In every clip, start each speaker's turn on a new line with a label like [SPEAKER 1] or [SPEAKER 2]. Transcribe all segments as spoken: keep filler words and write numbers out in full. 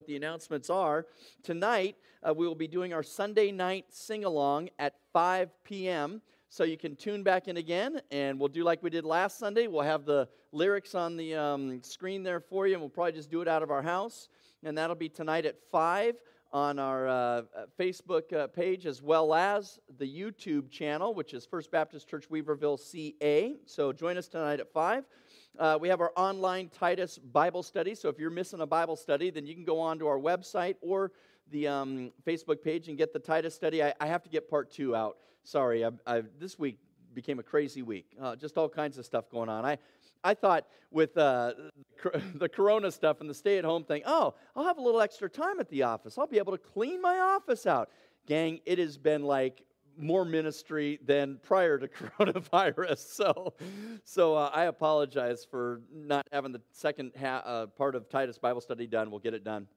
[SPEAKER 1] the announcements are. Tonight, uh, we will be doing our Sunday night sing-along at five p.m., so you can tune back in again, and we'll do like we did last Sunday. We'll have the lyrics on the um, screen there for you, and we'll probably just do it out of our house. And that'll be tonight at five on our uh, Facebook uh, page, as well as the YouTube channel, which is First Baptist Church Weaverville C A. So join us tonight at five. Uh, we have our online Titus Bible study, so if you're missing a Bible study, then you can go on to our website or the um, Facebook page and get the Titus study. I, I have to get part two out. Sorry, I, I, this week became a crazy week. Uh, just all kinds of stuff going on. I, I thought with uh, the corona stuff and the stay-at-home thing, oh, I'll have a little extra time at the office. I'll be able to clean my office out. Gang, it has been like more ministry than prior to coronavirus. So, so uh, I apologize for not having the second ha- uh, part of Titus Bible study done. We'll get it done.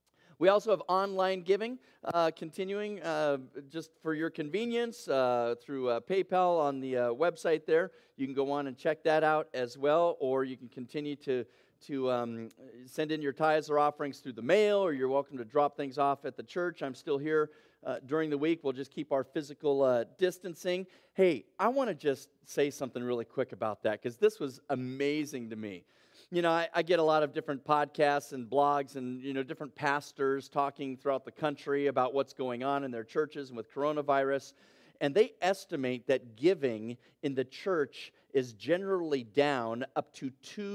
[SPEAKER 1] We also have online giving uh, continuing uh, just for your convenience uh, through uh, PayPal on the uh, website there. You can go on and check that out as well, or you can continue to, to um, send in your tithes or offerings through the mail, or you're welcome to drop things off at the church. I'm still here uh, during the week. We'll just keep our physical uh, distancing. Hey, I want to just say something really quick about that, because this was amazing to me. You know, I, I get a lot of different podcasts and blogs and, you know, different pastors talking throughout the country about what's going on in their churches and with coronavirus. And they estimate that giving in the church is generally down up to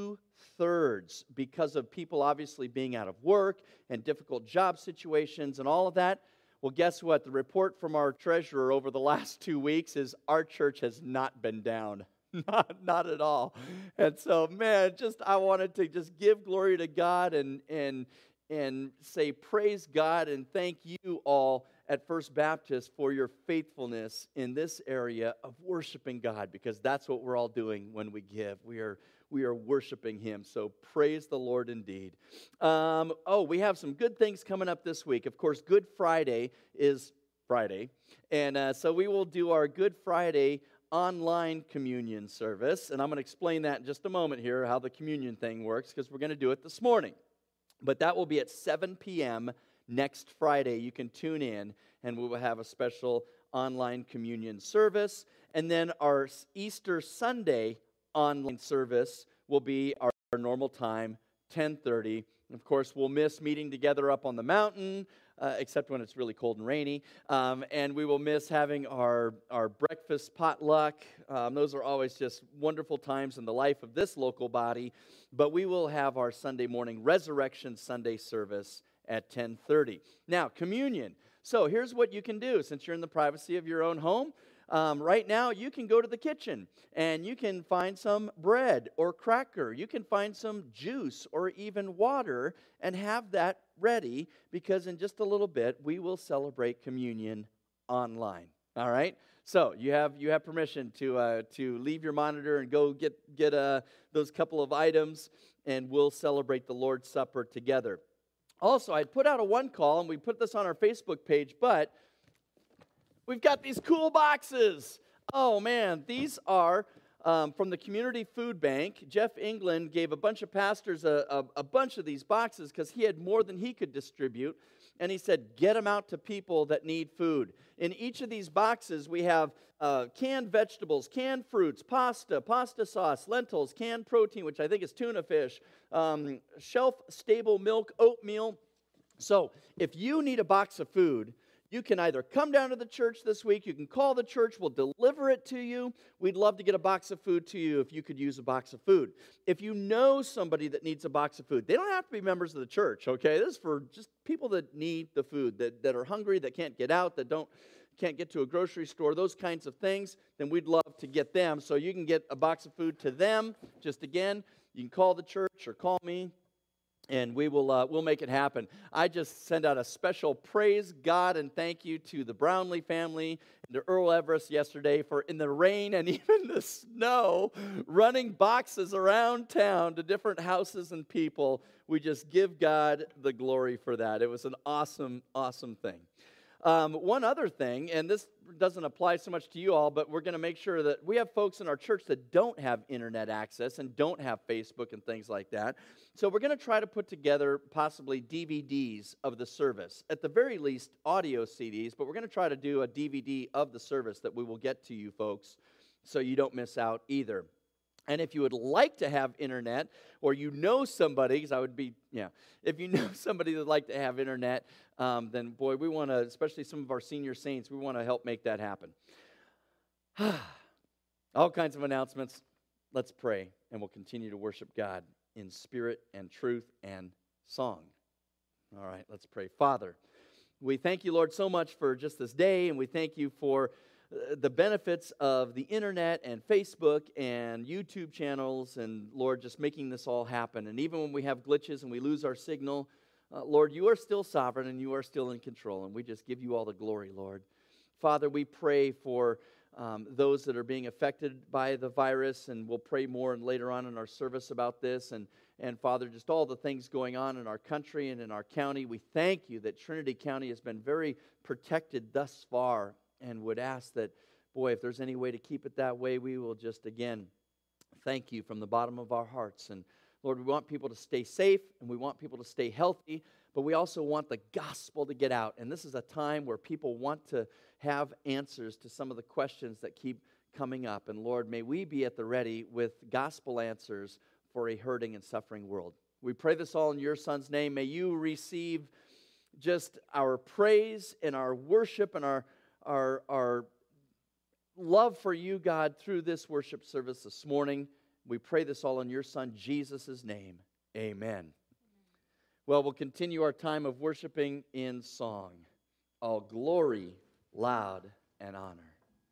[SPEAKER 1] two-thirds because of people obviously being out of work and difficult job situations and all of that. Well, guess what? The report from our treasurer over the last two weeks is our church has not been down. Not, not at all. And so, man, just I wanted to just give glory to God and and and say praise God and thank you all at First Baptist for your faithfulness in this area of worshiping God, because that's what we're all doing when we give. We are we are worshiping Him. So praise the Lord indeed. Um, oh, we have some good things coming up this week. Of course, Good Friday is Friday, and uh, so we will do our Good Friday online communion service, and I'm going to explain that in just a moment here, how the communion thing works, because we're going to do it this morning. But that will be at seven p.m. next Friday. You can tune in, and we will have a special online communion service. And then our Easter Sunday online service will be our, our normal time, ten thirty. Of course, we'll miss meeting together up on the mountain, Uh, except when it's really cold and rainy. Um, and we will miss having our, our breakfast potluck. Um, those are always just wonderful times in the life of this local body. But we will have our Sunday morning Resurrection Sunday service at ten thirty. Now, communion. So here's what you can do since you're in the privacy of your own home. Um, right now, you can go to the kitchen and you can find some bread or cracker. You can find some juice or even water and have that ready, because in just a little bit, we will celebrate communion online. All right? So you have you have permission to uh, to leave your monitor and go get, get uh, those couple of items, and we'll celebrate the Lord's Supper together. Also, I put out a one call, and we put this on our Facebook page, but we've got these cool boxes. Oh, man, these are um, from the Community Food Bank. Jeff England gave a bunch of pastors a, a, a bunch of these boxes because he had more than he could distribute. And he said, get them out to people that need food. In each of these boxes, we have uh, canned vegetables, canned fruits, pasta, pasta sauce, lentils, canned protein, which I think is tuna fish, um, shelf-stable milk, oatmeal. So if you need a box of food, you can either come down to the church this week, you can call the church, we'll deliver it to you. We'd love to get a box of food to you if you could use a box of food. If you know somebody that needs a box of food, they don't have to be members of the church, okay? This is for just people that need the food, that, that are hungry, that can't get out, that don't can't get to a grocery store, those kinds of things, then we'd love to get them. So you can get a box of food to them. Just again, you can call the church or call me, and we will uh, we'll make it happen. I just send out a special praise God and thank you to the Brownlee family and to Earl Everest yesterday for, in the rain and even the snow, running boxes around town to different houses and people. We just give God the glory for that. It was an awesome, awesome thing. Um, one other thing, and this doesn't apply so much to you all, but we're going to make sure that we have folks in our church that don't have internet access and don't have Facebook and things like that. So we're going to try to put together possibly D V Ds of the service. At the very least, audio C Ds, but we're going to try to do a D V D of the service that we will get to you folks so you don't miss out either. And if you would like to have internet, or you know somebody, because I would be, yeah, if you know somebody that would like to have internet, um, then boy, we want to, especially some of our senior saints, we want to help make that happen. All kinds of announcements. Let's pray, and we'll continue to worship God in spirit and truth and song. All right, let's pray. Father, we thank you, Lord, so much for just this day, and we thank you for the benefits of the internet and Facebook and YouTube channels, and Lord, just making this all happen. And even when we have glitches and we lose our signal, uh, Lord, you are still sovereign and you are still in control, and we just give you all the glory, Lord. Father, we pray for um, those that are being affected by the virus, and we'll pray more and later on in our service about this. And, and Father, just all the things going on in our country and in our county, we thank you that Trinity County has been very protected thus far, and would ask that, boy, if there's any way to keep it that way, we will just, again, thank you from the bottom of our hearts. And Lord, we want people to stay safe, and we want people to stay healthy, but we also want the gospel to get out. And this is a time where people want to have answers to some of the questions that keep coming up. And Lord, may we be at the ready with gospel answers for a hurting and suffering world. We pray this all in your Son's name. May you receive just our praise and our worship and our Our, our love for you, God, through this worship service this morning. We pray this all in your Son, Jesus' name. Amen. Well, we'll continue our time of worshiping in song. All glory, loud, and honor.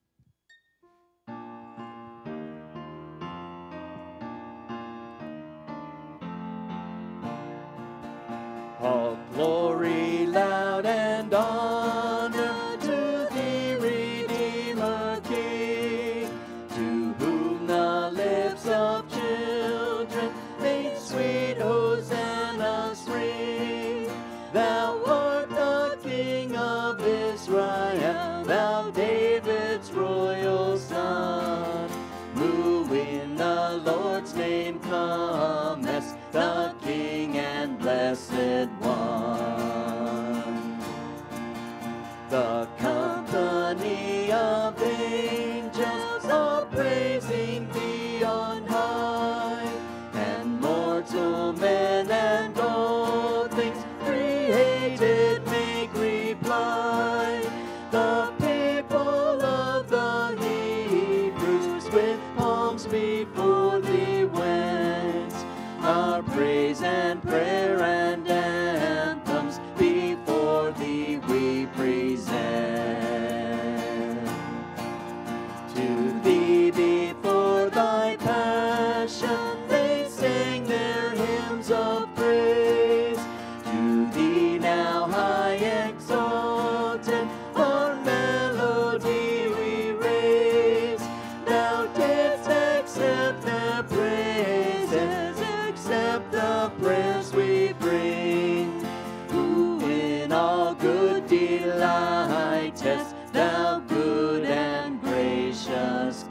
[SPEAKER 1] All glory, loud, and honor to thee, Redeemer King, to whom the lips of children made sweet hosannas ring. Thou art the King of Israel, thou David's royal son, who in the Lord's name comest, the King and Blessed One. The company of angels all praising thee on high, and mortal men and all things created make reply. The people of the Hebrews with palms before thee went, our praise and prayer and anthems before thee we present. To thee before thy passion they sang their hymns of praise. To thee now high exalted our melody we raise. Thou didst accept their praises, accept the prayers we bring, who in all good delightest, thou good and gracious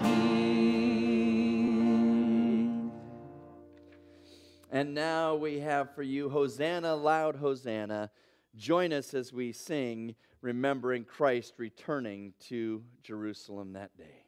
[SPEAKER 1] King. And now we have for you Hosanna, loud Hosanna. Join us as we sing, remembering Christ returning to Jerusalem that day.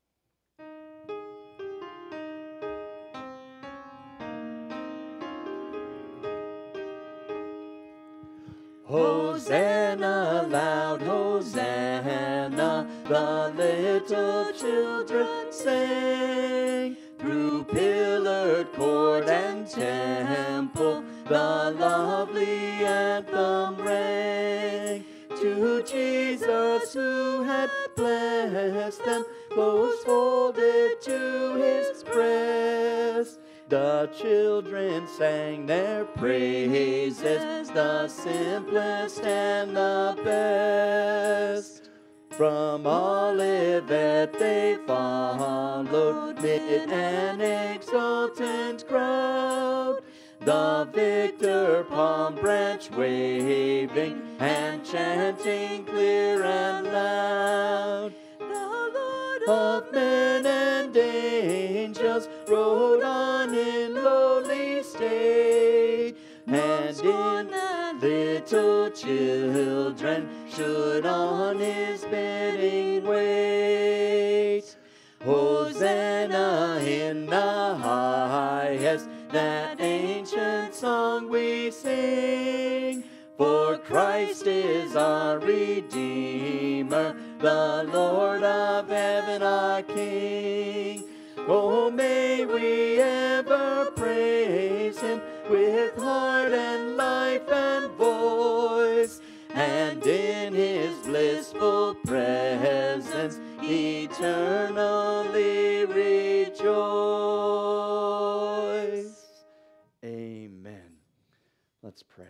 [SPEAKER 1] Hosanna, loud Hosanna, the little children sang. Through pillared court and temple, the lovely anthem rang. To Jesus who had blessed them, close folded to his breast. The children sang their praises, the simplest and the best. From Olivet they followed, mid an exultant crowd. the victor palm branch waving and chanting clear and loud. The Lord of men and angels rode on in lowly state, and in little children should on his bidding wait. Hosanna in the highest, that ancient song we sing. For Christ is our Redeemer, the Lord of heaven our King. Oh, may we ever praise him with heart and life and voice, and in his blissful presence eternally rejoice. Amen. Let's pray.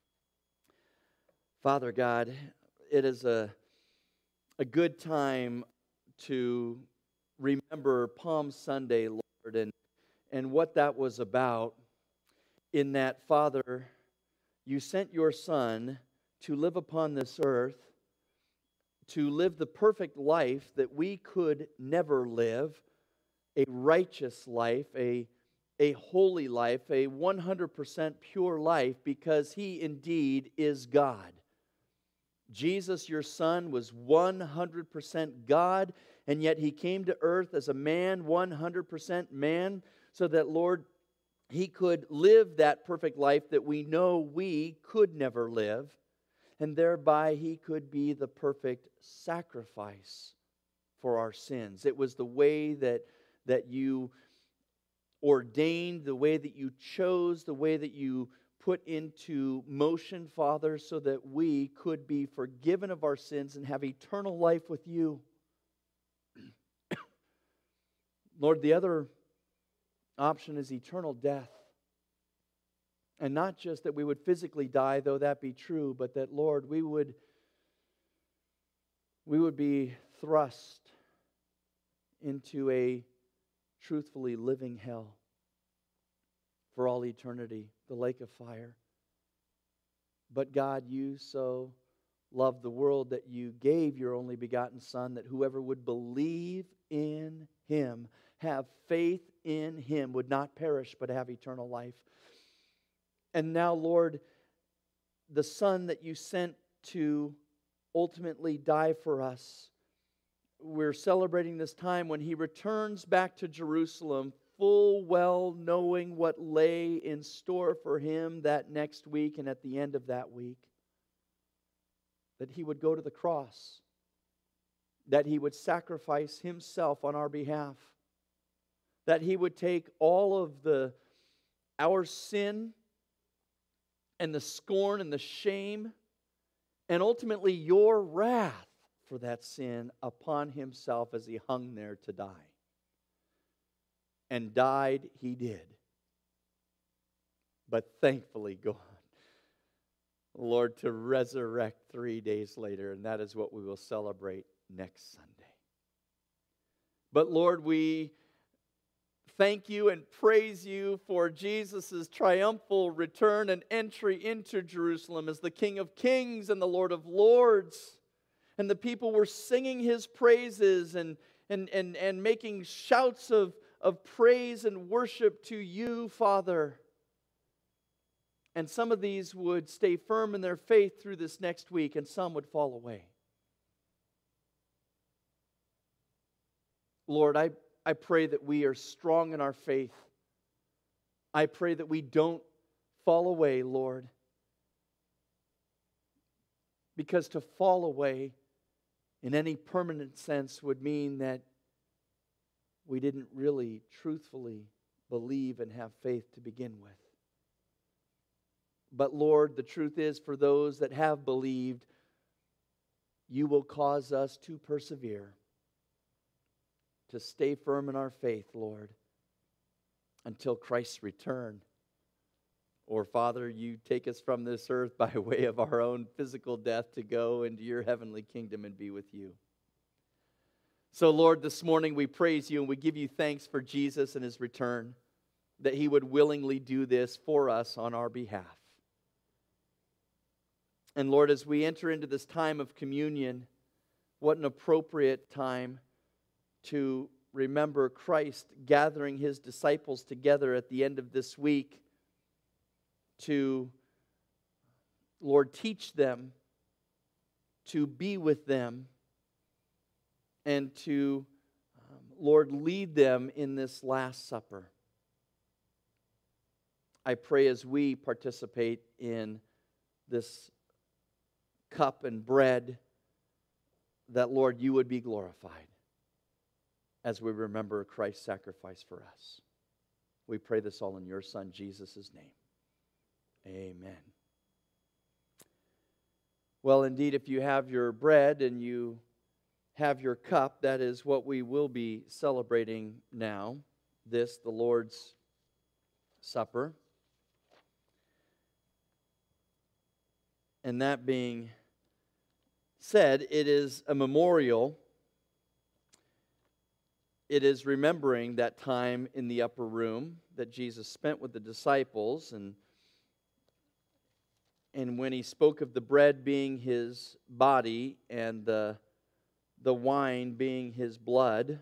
[SPEAKER 1] Father God, it is a, a good time to remember Palm Sunday, Lord, and, and what that was about, in that, Father, you sent your Son to live upon this earth, to live the perfect life that we could never live, a righteous life, a, a holy life, a one hundred percent pure life, because he indeed is God. Jesus, your Son, was one hundred percent God, and yet he came to earth as a man, one hundred percent man, so that, Lord, he could live that perfect life that we know we could never live, and thereby he could be the perfect sacrifice for our sins. It was the way that, that you ordained, the way that you chose, the way that you put into motion, Father, so that we could be forgiven of our sins and have eternal life with you. Lord, the other option is eternal death. And not just that we would physically die, though that be true, but that, Lord, we would, we would be thrust into a truthfully living hell for all eternity, the lake of fire. But God, you so loved the world that you gave your only begotten Son, that whoever would believe in him, have faith in him, would not perish but have eternal life. And now, Lord, the Son that you sent to ultimately die for us, we're celebrating this time when he returns back to Jerusalem, full well knowing what lay in store for him that next week and at the end of that week. That he would go to the cross, that he would sacrifice himself on our behalf, that he would take all of the our sin and the scorn and the shame and ultimately your wrath for that sin upon himself as he hung there to die. And died he did. But thankfully God, Lord, to resurrect three days later, and that is what we will celebrate next Sunday. But Lord, we thank you and praise you for Jesus' triumphal return and entry into Jerusalem as the King of Kings and the Lord of Lords. And the people were singing his praises and, and, and, and making shouts of, of praise and worship to you, Father. And some of these would stay firm in their faith through this next week, and some would fall away. Lord, I, I pray that we are strong in our faith. I pray that we don't fall away, Lord. Because to fall away in any permanent sense would mean that we didn't really truthfully believe and have faith to begin with. But Lord, the truth is, for those that have believed, you will cause us to persevere, to stay firm in our faith, Lord, until Christ's return. Or, Father, you take us from this earth by way of our own physical death to go into your heavenly kingdom and be with you. So, Lord, this morning we praise you and we give you thanks for Jesus and his return. that He would willingly do this for us on our behalf. And Lord, as we enter into this time of communion, what an appropriate time to remember Christ gathering His disciples together at the end of this week to, Lord, teach them, to be with them, and to, um, Lord, lead them in this Last Supper. I pray as we participate in this cup and bread that, Lord, You would be glorified as we remember Christ's sacrifice for us. We pray this all in Your Son, Jesus' name. Amen. Well, indeed, if you have your bread and you have your cup, that is what we will be celebrating now. This, the Lord's Supper. And that being said, it is a memorial. It is remembering that time in the upper room that Jesus spent with the disciples, and, and when He spoke of the bread being His body and the, the wine being His blood.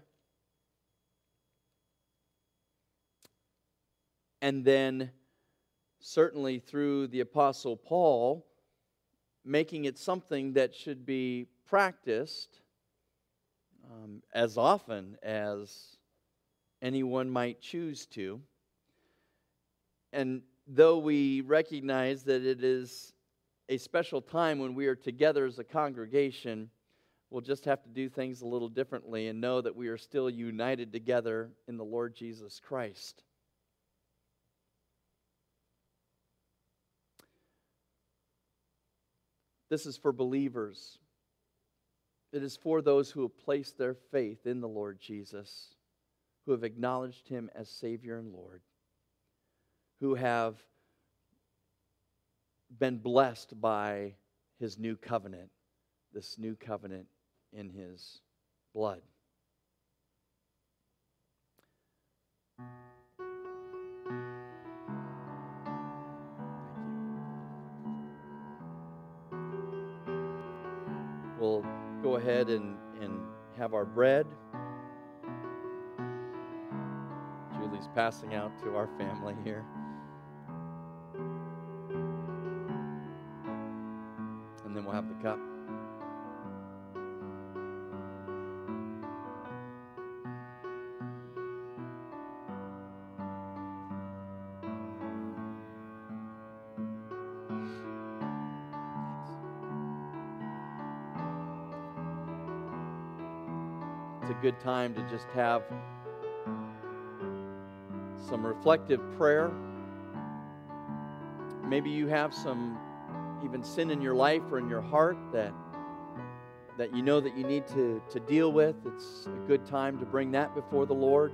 [SPEAKER 1] And then, certainly through the Apostle Paul, making it something that should be practiced um, as often as anyone might choose to. And though we recognize that it is a special time when we are together as a congregation, we'll just have to do things a little differently and know that we are still united together in the Lord Jesus Christ. This is for believers. It is for those who have placed their faith in the Lord Jesus, who have acknowledged Him as Savior and Lord, who have been blessed by His new covenant, this new covenant in His blood. We'll go ahead and, and have our bread. Julie's passing out to our family here. And then we'll have the cup. It's a good time to just have some reflective prayer. Maybe you have some even sin in your life or in your heart that that you know that you need to, to deal with. It's a good time to bring that before the Lord.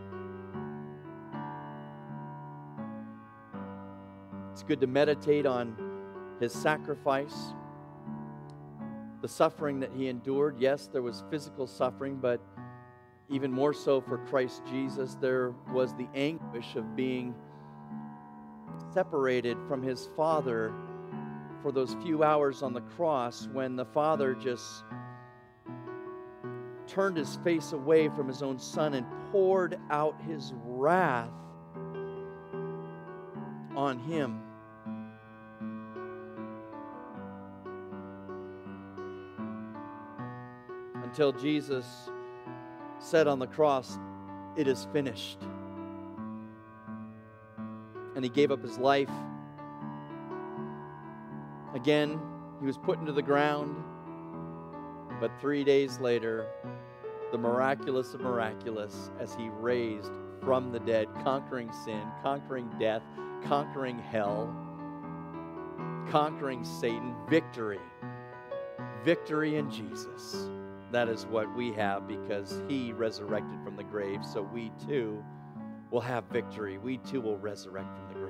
[SPEAKER 1] It's good to meditate on His sacrifice, the suffering that He endured. Yes, there was physical suffering, but even more so for Christ Jesus, there was the anguish of being separated from His Father for those few hours on the cross, when the Father just turned His face away from His own Son and poured out His wrath on Him. Until Jesus said on the cross, "It is finished." And He gave up His life. Again, He was put into the ground. But three days later, the miraculous of miraculous, as He raised from the dead, conquering sin, conquering death, conquering hell, conquering Satan, victory. Victory in Jesus. That is what we have because He resurrected from the grave. So we too will have victory. We too will resurrect from the grave.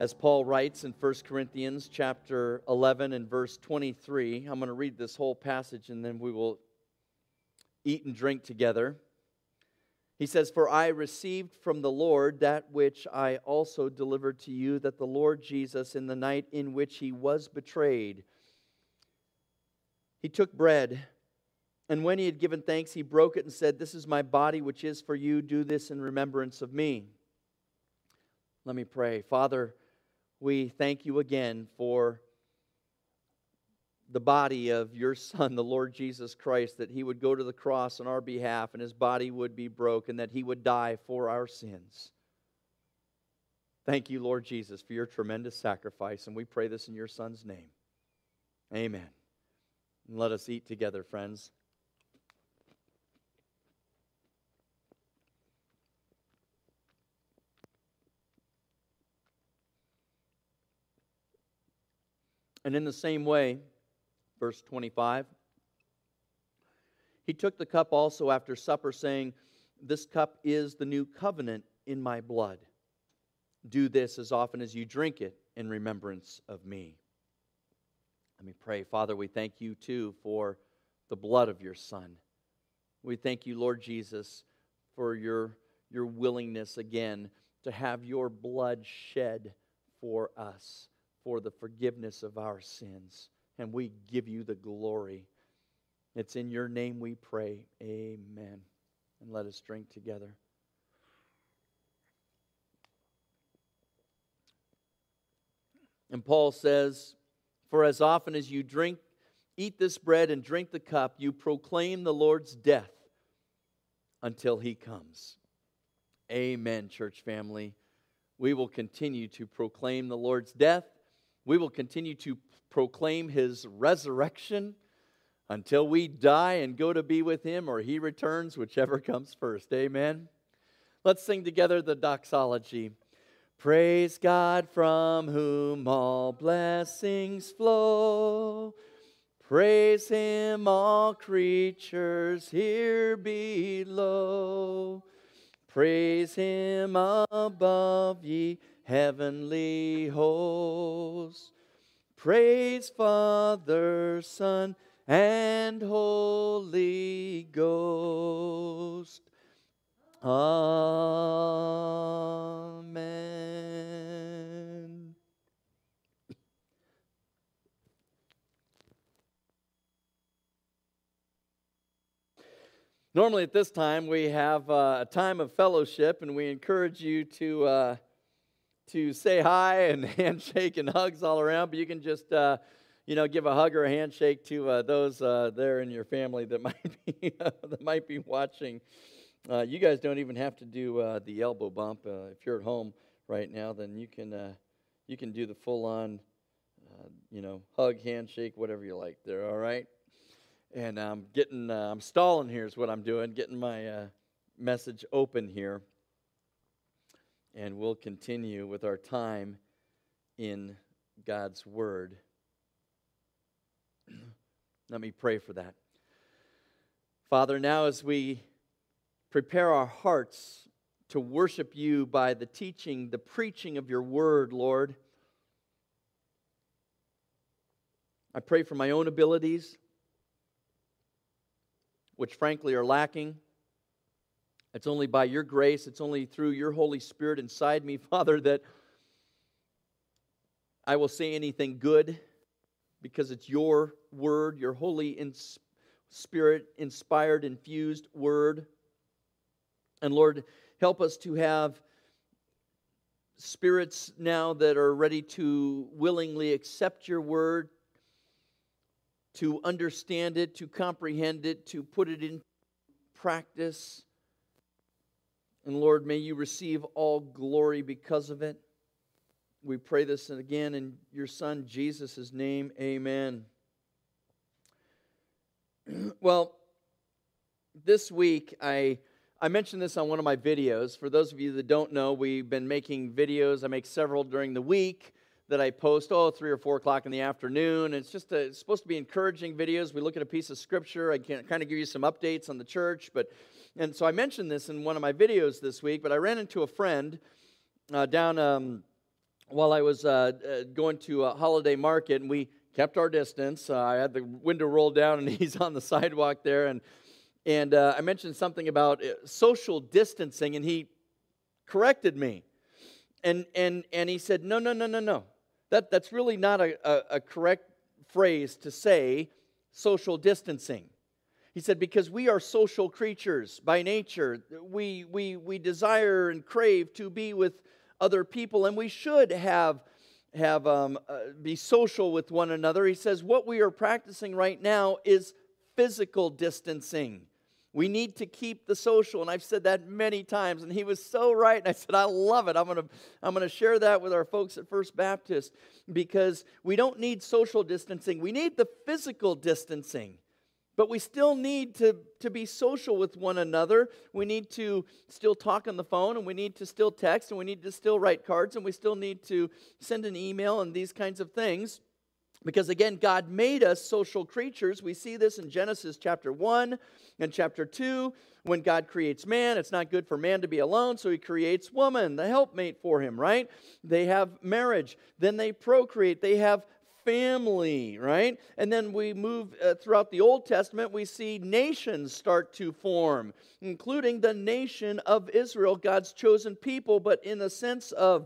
[SPEAKER 1] As Paul writes in First Corinthians chapter eleven and verse twenty-three, I'm going to read this whole passage and then we will eat and drink together. He says, "For I received from the Lord that which I also delivered to you, that the Lord Jesus, in the night in which he was betrayed, he took bread, and when he had given thanks, he broke it and said, 'This is my body, which is for you. Do this in remembrance of me.'" Let me pray. Father, we thank you again for the body of your Son, the Lord Jesus Christ, that he would go to the cross on our behalf and his body would be broken, that he would die for our sins. Thank you, Lord Jesus, for your tremendous sacrifice, and we pray this in your Son's name. Amen. And let us eat together, friends. And in the same way, verse twenty-five, he took the cup also after supper, saying, "This cup is the new covenant in my blood. Do this as often as you drink it in remembrance of me." Let me pray. Father, we thank you too for the blood of your Son. We thank you, Lord Jesus, for your, your willingness again to have your blood shed for us, for the forgiveness of our sins. And we give you the glory. It's in your name we pray. Amen. And let us drink together. And Paul says, "For as often as you drink, eat this bread and drink the cup, you proclaim the Lord's death until he comes." Amen, church family. We will continue to proclaim the Lord's death. We will continue to proclaim his resurrection until we die and go to be with him or he returns, whichever comes first. Amen. Let's sing together the doxology. Praise God from whom all blessings flow. Praise him, all creatures here below. Praise him above, ye heavenly hosts. Praise Father, Son, and Holy Ghost. Amen. Normally at this time we have uh, a time of fellowship, and we encourage you to uh, to say hi and handshake and hugs all around. But you can just uh, you know give a hug or a handshake to uh, those uh, there in your family that might be uh, that might be watching. Uh, you guys don't even have to do uh, the elbow bump. Uh, if you're at home right now, then you can uh, you can do the full on uh, you know hug, handshake, whatever you like there. All right. And I'm getting, uh, I'm stalling here is what I'm doing, getting my uh, message open here. And we'll continue with our time in God's Word. Let me pray for that. Father, now as we prepare our hearts to worship you by the teaching, the preaching of your Word, Lord, I pray for my own abilities, which frankly are lacking. It's only by your grace, it's only through your Holy Spirit inside me, Father, that I will say anything good, because it's your word, your Holy Spirit inspired, infused word. And Lord, help us to have spirits now that are ready to willingly accept your word, to understand it, to comprehend it, to put it in practice. And Lord, may you receive all glory because of it. We pray this again in your Son, Jesus' name. Amen. Well, this week, I, I mentioned this on one of my videos. For those of you that don't know, we've been making videos. I make several during the week that I post, oh, three or four o'clock in the afternoon. It's just a, it's supposed to be encouraging videos. We look at a piece of Scripture. I can kind of give you some updates on the church. But and so I mentioned this in one of my videos this week, but I ran into a friend uh, down um, while I was uh, uh, going to a holiday market, and we kept our distance. Uh, I had the window rolled down, and he's on the sidewalk there, and and uh, I mentioned something about uh, social distancing, and he corrected me, and and and he said, "No, no, no, no, no. That that's really not a, a, a correct phrase to say, social distancing." He said, because we are social creatures by nature. We we we desire and crave to be with other people, and we should have have um, uh, be social with one another. He says what we are practicing right now is physical distancing. We need to keep the social, and I've said that many times, and he was so right. And I said, I love it. I'm gonna I'm gonna share that with our folks at First Baptist, because we don't need social distancing. We need the physical distancing. But we still need to, to be social with one another. We need to still talk on the phone, and we need to still text, and we need to still write cards, and we still need to send an email and these kinds of things. Because again, God made us social creatures. We see this in Genesis chapter one and chapter two. When God creates man, it's not good for man to be alone, so he creates woman, the helpmate for him, right? They have marriage. Then they procreate. They have family, right? And then we move uh, throughout the Old Testament, we see nations start to form, including the nation of Israel, God's chosen people, but in the sense of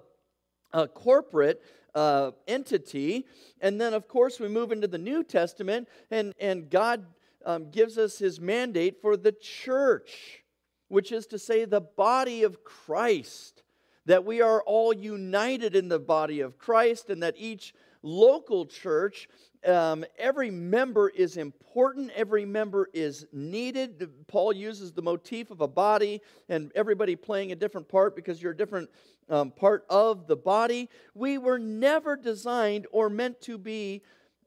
[SPEAKER 1] a corporate uh, entity. And then, of course, we move into the New Testament, and, and God um, gives us his mandate for the church, which is to say the body of Christ, that we are all united in the body of Christ, and that each local church, um, every member is important, every member is needed. Paul uses the motif of a body and everybody playing a different part because you're a different um, part of the body. We were never designed or meant to be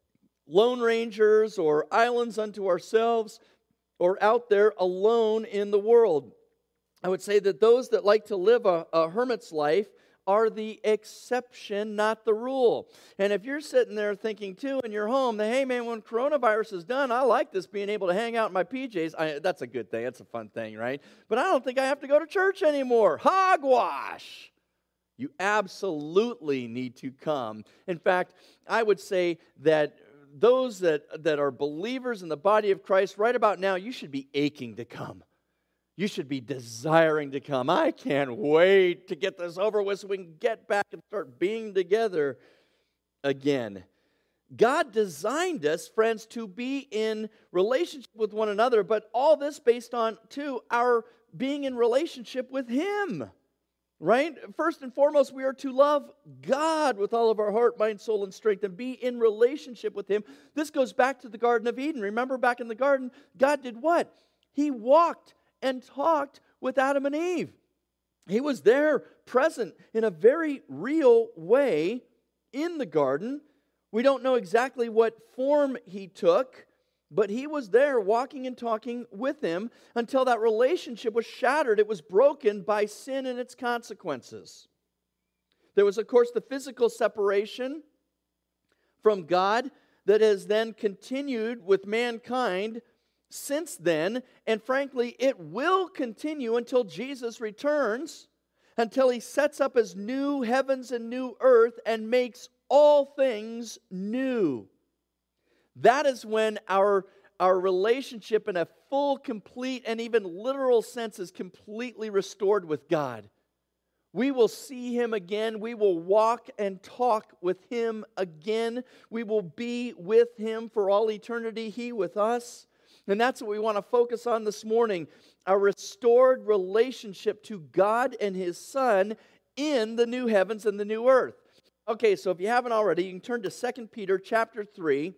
[SPEAKER 1] lone rangers or islands unto ourselves or out there alone in the world. I would say that those that like to live a, a hermit's life are the exception, not the rule. And if you're sitting there thinking too in your home that, hey man, when coronavirus is done, I like this being able to hang out in my P Js. I, that's a good thing. That's a fun thing, right? But I don't think I have to go to church anymore. Hogwash! You absolutely need to come. In fact, I would say that those that, that are believers in the body of Christ, right about now, you should be aching to come. You should be desiring to come. I can't wait to get this over with so we can get back and start being together again. God designed us, friends, to be in relationship with one another, but all this based on, too, our being in relationship with Him. Right? First and foremost, we are to love God with all of our heart, mind, soul, and strength, and be in relationship with Him. This goes back to the Garden of Eden. Remember, back in the garden, God did what? He walked and talked with Adam and Eve. He was there, present in a very real way in the garden. We don't know exactly what form He took, but He was there walking and talking with them until that relationship was shattered. It was broken by sin and its consequences. There was, of course, the physical separation from God that has then continued with mankind since then, and frankly, it will continue until Jesus returns, until He sets up His new heavens and new earth and makes all things new. That is when our, our relationship in a full, complete, and even literal sense is completely restored with God. We will see Him again. We will walk and talk with Him again. We will be with Him for all eternity, He with us. And that's what we want to focus on this morning, a restored relationship to God and His Son in the new heavens and the new earth. Okay, so if you haven't already, you can turn to Second Peter chapter three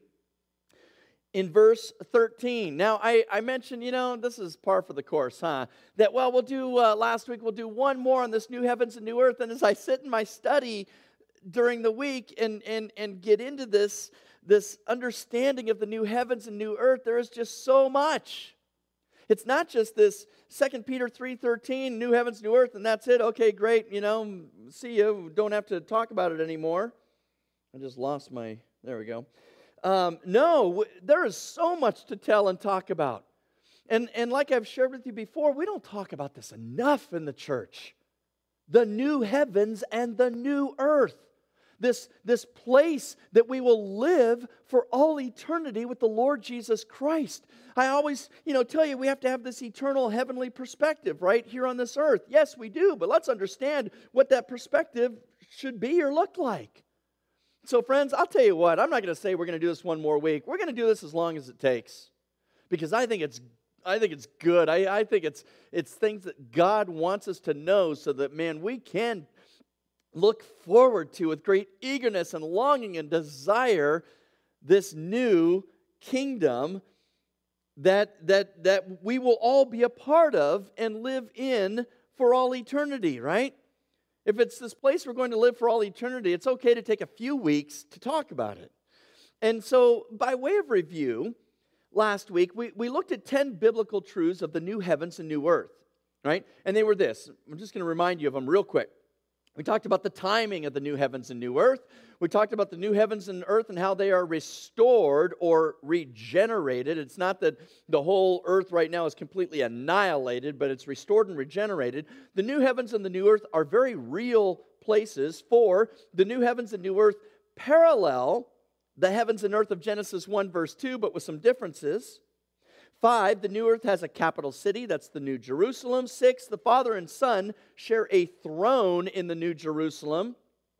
[SPEAKER 1] in verse thirteen. Now, I, I mentioned, you know, this is par for the course, huh? That, well, we'll do, uh, last week, we'll do one more on this new heavens and new earth. And as I sit in my study during the week and, and, and get into this, this understanding of the new heavens and new earth, there is just so much. It's not just this Second Peter three thirteen, new heavens, new earth, and that's it. Okay, great, you know, see you. Don't have to talk about it anymore. I just lost my, there we go. Um, no, there is so much to tell and talk about. And, and like I've shared with you before, we don't talk about this enough in the church. The new heavens and the new earth. this, this place that we will live for all eternity with the Lord Jesus Christ. I always, you know, tell you we have to have this eternal heavenly perspective right here on this earth. Yes, we do, but let's understand what that perspective should be or look like. So friends, I'll tell you what, I'm not going to say we're going to do this one more week. We're going to do this as long as it takes, because I think it's I think it's good. I, I think it's it's things that God wants us to know so that, man, we can look forward to with great eagerness and longing and desire this new kingdom that, that, that we will all be a part of and live in for all eternity, right? If it's this place we're going to live for all eternity, it's okay to take a few weeks to talk about it. And so, by way of review, last week we, we looked at ten biblical truths of the new heavens and new earth, right? And they were this. I'm just going to remind you of them real quick. We talked about the timing of the new heavens and new earth. We talked about the new heavens and earth and how they are restored or regenerated. It's not that the whole earth right now is completely annihilated, but it's restored and regenerated. The new heavens and the new earth are very real places, for the new heavens and new earth parallel the heavens and earth of Genesis one verse two, but with some differences. Five, the new earth has a capital city. That's the New Jerusalem. Six, the Father and Son share a throne in the New Jerusalem.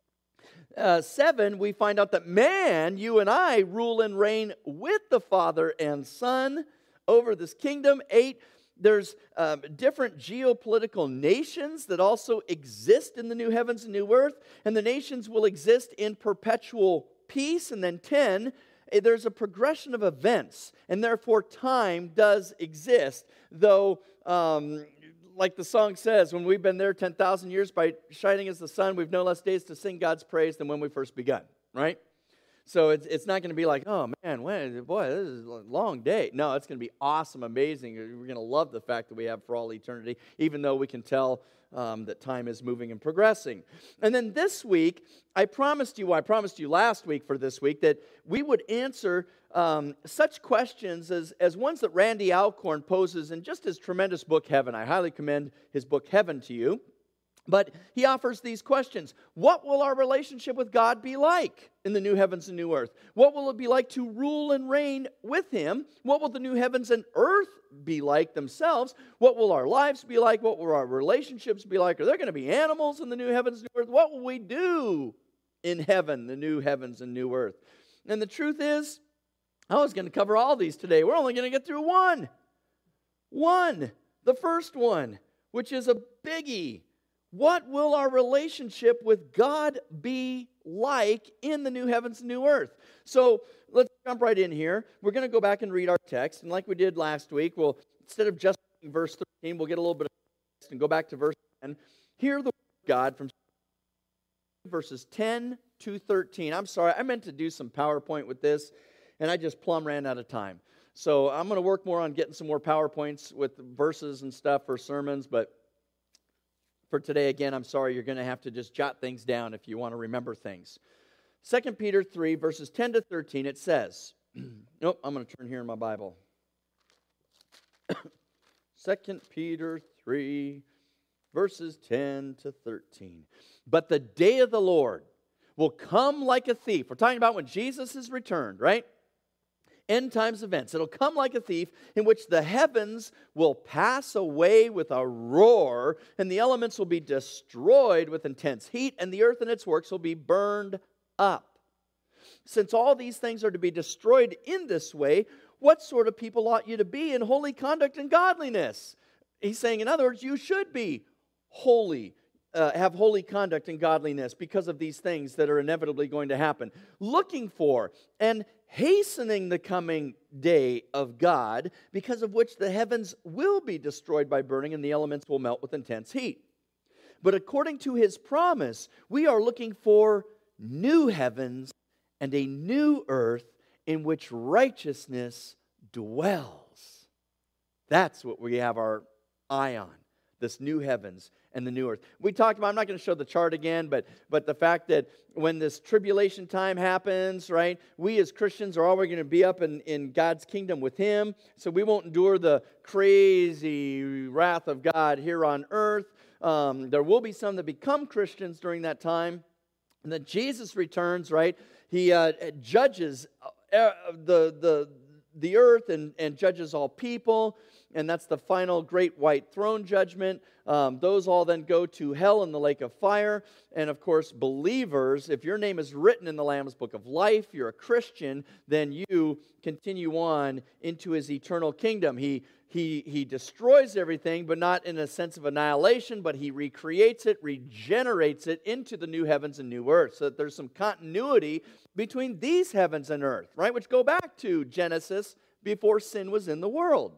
[SPEAKER 1] Uh, seven, we find out that man, you and I, rule and reign with the Father and Son over this kingdom. Eight, there's um, different geopolitical nations that also exist in the new heavens and new earth, and the nations will exist in perpetual peace. And then ten, there's a progression of events, and therefore time does exist. Though, um, like the song says, when we've been there ten thousand years by shining as the sun, we've no less days to sing God's praise than when we first begun, right? So it's it's not going to be like, oh man, when, boy, this is a long day. No, it's going to be awesome, amazing. We're going to love the fact that we have for all eternity, even though we can tell Um, that time is moving and progressing. And then this week, I promised you, I promised you last week for this week, that we would answer um, such questions as, as ones that Randy Alcorn poses in just his tremendous book, Heaven. I highly commend his book, Heaven, to you. But he offers these questions. What will our relationship with God be like in the new heavens and new earth? What will it be like to rule and reign with Him? What will the new heavens and earth be like themselves? What will our lives be like? What will our relationships be like? Are there going to be animals in the new heavens and new earth? What will we do in heaven, the new heavens and new earth? And the truth is, I was going to cover all these today. We're only going to get through one. One. The first one, which is a biggie. What will our relationship with God be like in the new heavens and new earth? So let's jump right in here. We're going to go back and read our text. And like we did last week, we'll, instead of just verse thirteen, we'll get a little bit of text and go back to verse ten. Hear the word of God from verses ten to thirteen. I'm sorry, I meant to do some PowerPoint with this, and I just plumb ran out of time. So I'm going to work more on getting some more PowerPoints with verses and stuff for sermons, but for today, again, I'm sorry, you're going to have to just jot things down if you want to remember things. Second Peter three, verses ten to thirteen, it says, nope, I'm going to turn here in my Bible. Second Peter three, verses ten to thirteen. But the day of the Lord will come like a thief. We're talking about when Jesus is returned, right? End times events. It'll come like a thief, in which the heavens will pass away with a roar, and the elements will be destroyed with intense heat, and the earth and its works will be burned up. Since all these things are to be destroyed in this way, what sort of people ought you to be in holy conduct and godliness? He's saying, in other words, you should be holy, uh, have holy conduct and godliness because of these things that are inevitably going to happen. Looking for and hastening the coming day of God, because of which the heavens will be destroyed by burning and the elements will melt with intense heat. But according to His promise, we are looking for new heavens and a new earth in which righteousness dwells. That's what we have our eye on, this new heavens and the new earth. We talked about, I'm not going to show the chart again, but, but the fact that when this tribulation time happens, right, we as Christians are always going to be up in, in God's kingdom with Him, so we won't endure the crazy wrath of God here on earth. Um, there will be some that become Christians during that time, And then Jesus returns, right? He uh, judges uh, the, the, the earth and, and judges all people. And that's the final great white throne judgment. Um, those all then go to hell in the lake of fire. And of course, believers, if your name is written in the Lamb's Book of Life, you're a Christian, then you continue on into His eternal kingdom. He, he, he destroys everything, but not in a sense of annihilation, but He recreates it, regenerates it into the new heavens and new earth. So that there's some continuity between these heavens and earth, right? Which go back to Genesis before sin was in the world.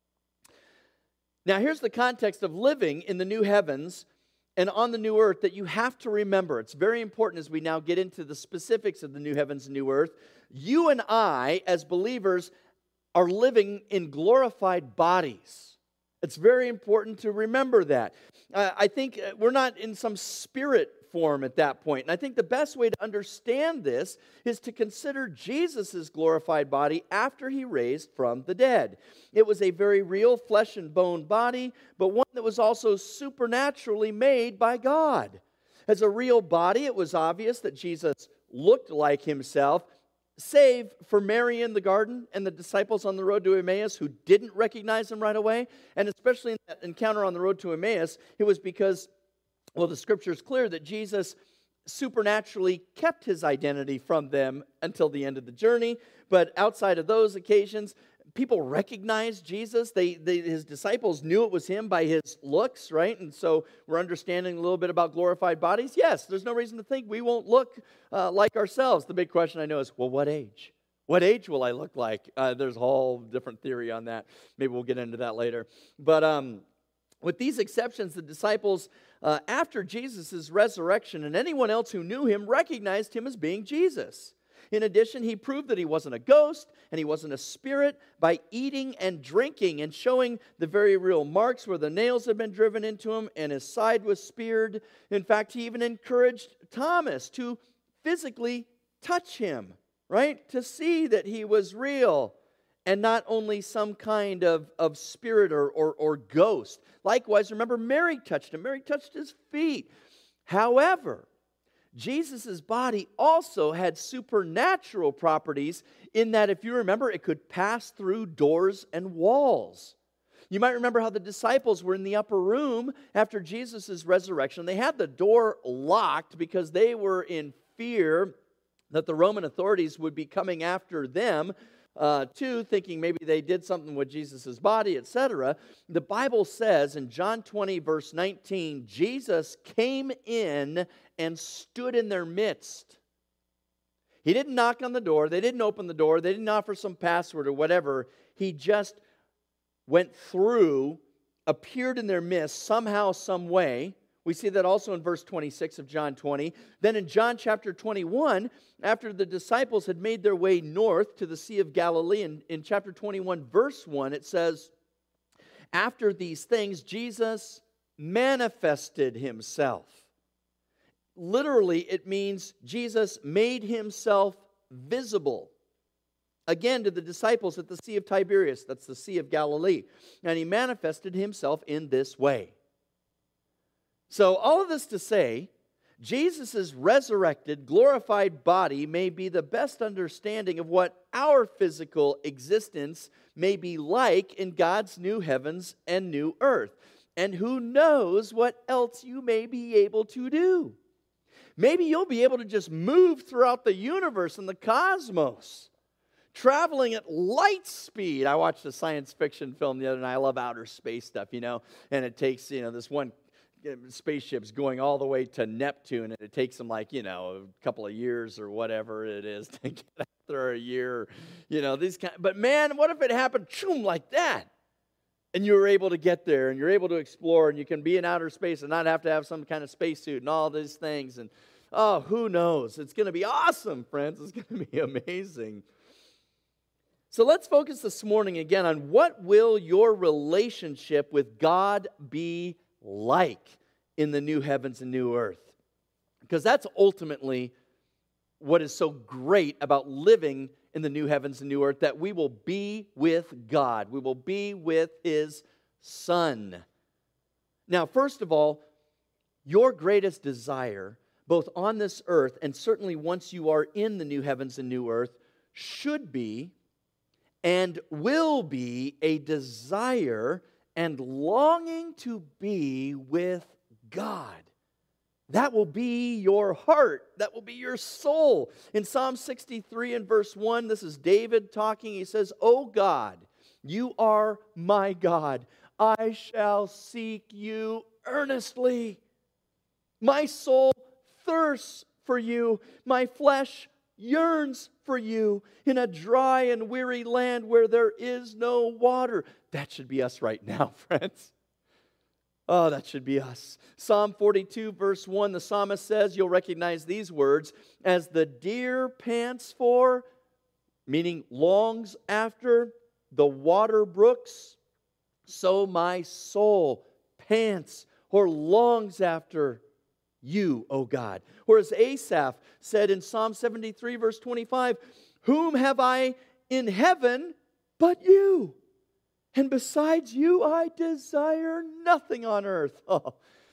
[SPEAKER 1] Now, here's the context of living in the new heavens and on the new earth that you have to remember. It's very important as we now get into the specifics of the new heavens and new earth. You and I, as believers, are living in glorified bodies. It's very important to remember that. Uh, I think we're not in some spirit form at that point. And I think the best way to understand this is to consider Jesus' glorified body after He raised from the dead. It was a very real flesh and bone body, but one that was also supernaturally made by God. As a real body, it was obvious that Jesus looked like Himself, save for Mary in the garden and the disciples on the road to Emmaus who didn't recognize Him right away. And especially in that encounter on the road to Emmaus, it was because, well, the Scripture is clear that Jesus supernaturally kept His identity from them until the end of the journey. But outside of those occasions, people recognized Jesus. They, they, His disciples knew it was Him by His looks, right? And so we're understanding a little bit about glorified bodies. Yes, there's no reason to think we won't look uh, like ourselves. The big question I know is, well, what age? What age will I look like? Uh, there's a whole different theory on that. Maybe we'll get into that later. But um, with these exceptions, the disciples, uh, after Jesus' resurrection, and anyone else who knew Him recognized Him as being Jesus. In addition, He proved that He wasn't a ghost and He wasn't a spirit by eating and drinking and showing the very real marks where the nails had been driven into Him and His side was speared. In fact, He even encouraged Thomas to physically touch Him, right? To see that He was real and not only some kind of, of spirit or, or, or ghost. Likewise, remember, Mary touched Him. Mary touched His feet. However, Jesus' body also had supernatural properties in that, if you remember, it could pass through doors and walls. You might remember how the disciples were in the upper room after Jesus' resurrection. They had the door locked because they were in fear that the Roman authorities would be coming after them, uh, too, thinking maybe they did something with Jesus' body, et cetera. The Bible says in John twenty, verse nineteen, Jesus came in and stood in their midst. He didn't knock on the door. They didn't open the door. They didn't offer some password or whatever. He just went through, appeared in their midst somehow, some way. We see that also in verse twenty-six of John twenty. Then in John chapter twenty-one, after the disciples had made their way north to the Sea of Galilee, in, in chapter twenty-one, verse one, it says, after these things, Jesus manifested Himself. Literally, it means Jesus made Himself visible. Again, to the disciples at the Sea of Tiberias, that's the Sea of Galilee. And He manifested Himself in this way. So all of this to say, Jesus' resurrected, glorified body may be the best understanding of what our physical existence may be like in God's new heavens and new earth. And who knows what else you may be able to do. Maybe you'll be able to just move throughout the universe and the cosmos, traveling at light speed. I watched a science fiction film the other night. I love outer space stuff, you know, and it takes, you know, this one spaceship's going all the way to Neptune, and it takes them like, you know, a couple of years or whatever it is to get out there, a year, you know, these kind. But man, what if it happened, choom, like that? And you were able to get there, and you're able to explore, and you can be in outer space and not have to have some kind of spacesuit and all these things. And oh, who knows? It's going to be awesome, friends. It's going to be amazing. So let's focus this morning again on what will your relationship with God be like in the new heavens and new earth. Because that's ultimately what is so great about living in the new heavens and new earth, that we will be with God. We will be with His Son. Now, first of all, your greatest desire both on this earth and certainly once you are in the new heavens and new earth, should be and will be a desire and longing to be with God. That will be your heart. That will be your soul. In Psalm sixty-three and verse one, this is David talking. He says, "O God, you are my God. I shall seek you earnestly. My soul thirsts for you. My flesh yearns for you in a dry and weary land where there is no water." That should be us right now, friends. Oh, that should be us. Psalm forty-two, verse one, the psalmist says, you'll recognize these words, "As the deer pants for," meaning longs after, "the water brooks, so my soul pants or longs after you, O God." Or as Asaph said in Psalm seventy-three, verse twenty-five, "Whom have I in heaven but you? And besides you, I desire nothing on earth." Oh,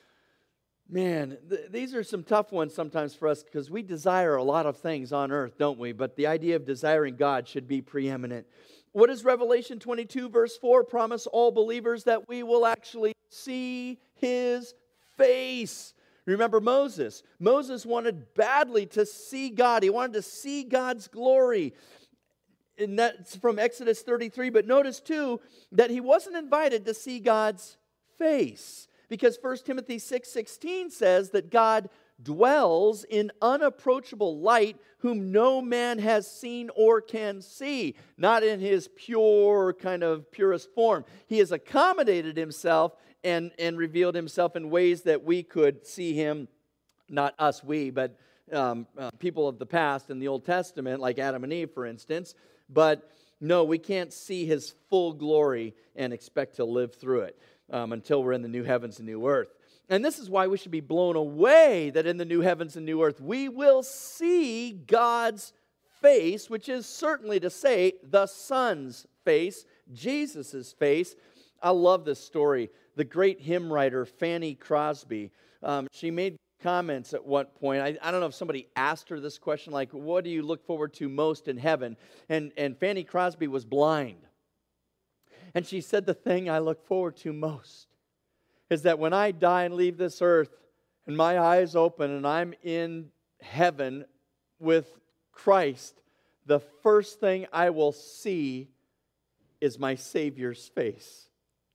[SPEAKER 1] man, th- these are some tough ones sometimes for us because we desire a lot of things on earth, don't we? But the idea of desiring God should be preeminent. What does Revelation twenty-two, verse four promise all believers? That we will actually see His face. Remember Moses. Moses wanted badly to see God. He wanted to see God's glory. And that's from Exodus thirty-three. But notice too that he wasn't invited to see God's face. Because First Timothy six sixteen says that God dwells in unapproachable light, whom no man has seen or can see. Not in His pure, kind of purest form. He has accommodated Himself and, and revealed Himself in ways that we could see Him, not us, we, but um, uh, people of the past in the Old Testament, like Adam and Eve, for instance. But no, we can't see His full glory and expect to live through it um, until we're in the new heavens and new earth. And this is why we should be blown away that in the new heavens and new earth we will see God's face, which is certainly to say the Son's face, Jesus' face. I love this story. The great hymn writer Fanny Crosby, um, she made comments at one point. I, I don't know if somebody asked her this question, like, what do you look forward to most in heaven? And, and Fanny Crosby was blind. And she said, the thing I look forward to most is that when I die and leave this earth and my eyes open and I'm in heaven with Christ, the first thing I will see is my Savior's face.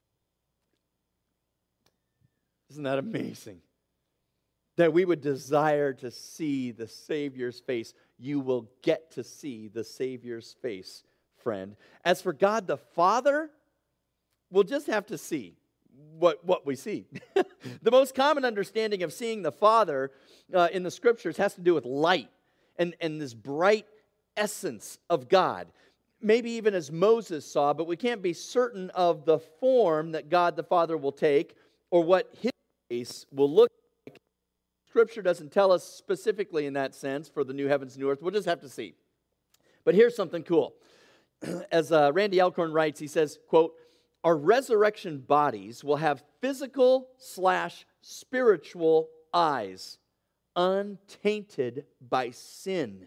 [SPEAKER 1] Isn't that amazing? That we would desire to see the Savior's face. You will get to see the Savior's face, friend. As for God the Father, we'll just have to see what, what we see. The most common understanding of seeing the Father uh, in the Scriptures has to do with light and, and this bright essence of God. Maybe even as Moses saw, but we can't be certain of the form that God the Father will take or what His face will look like. Scripture doesn't tell us specifically in that sense for the new heavens and new earth. We'll just have to see. But here's something cool. As uh, Randy Alcorn writes, he says, quote, "Our resurrection bodies will have physical slash spiritual eyes, untainted by sin,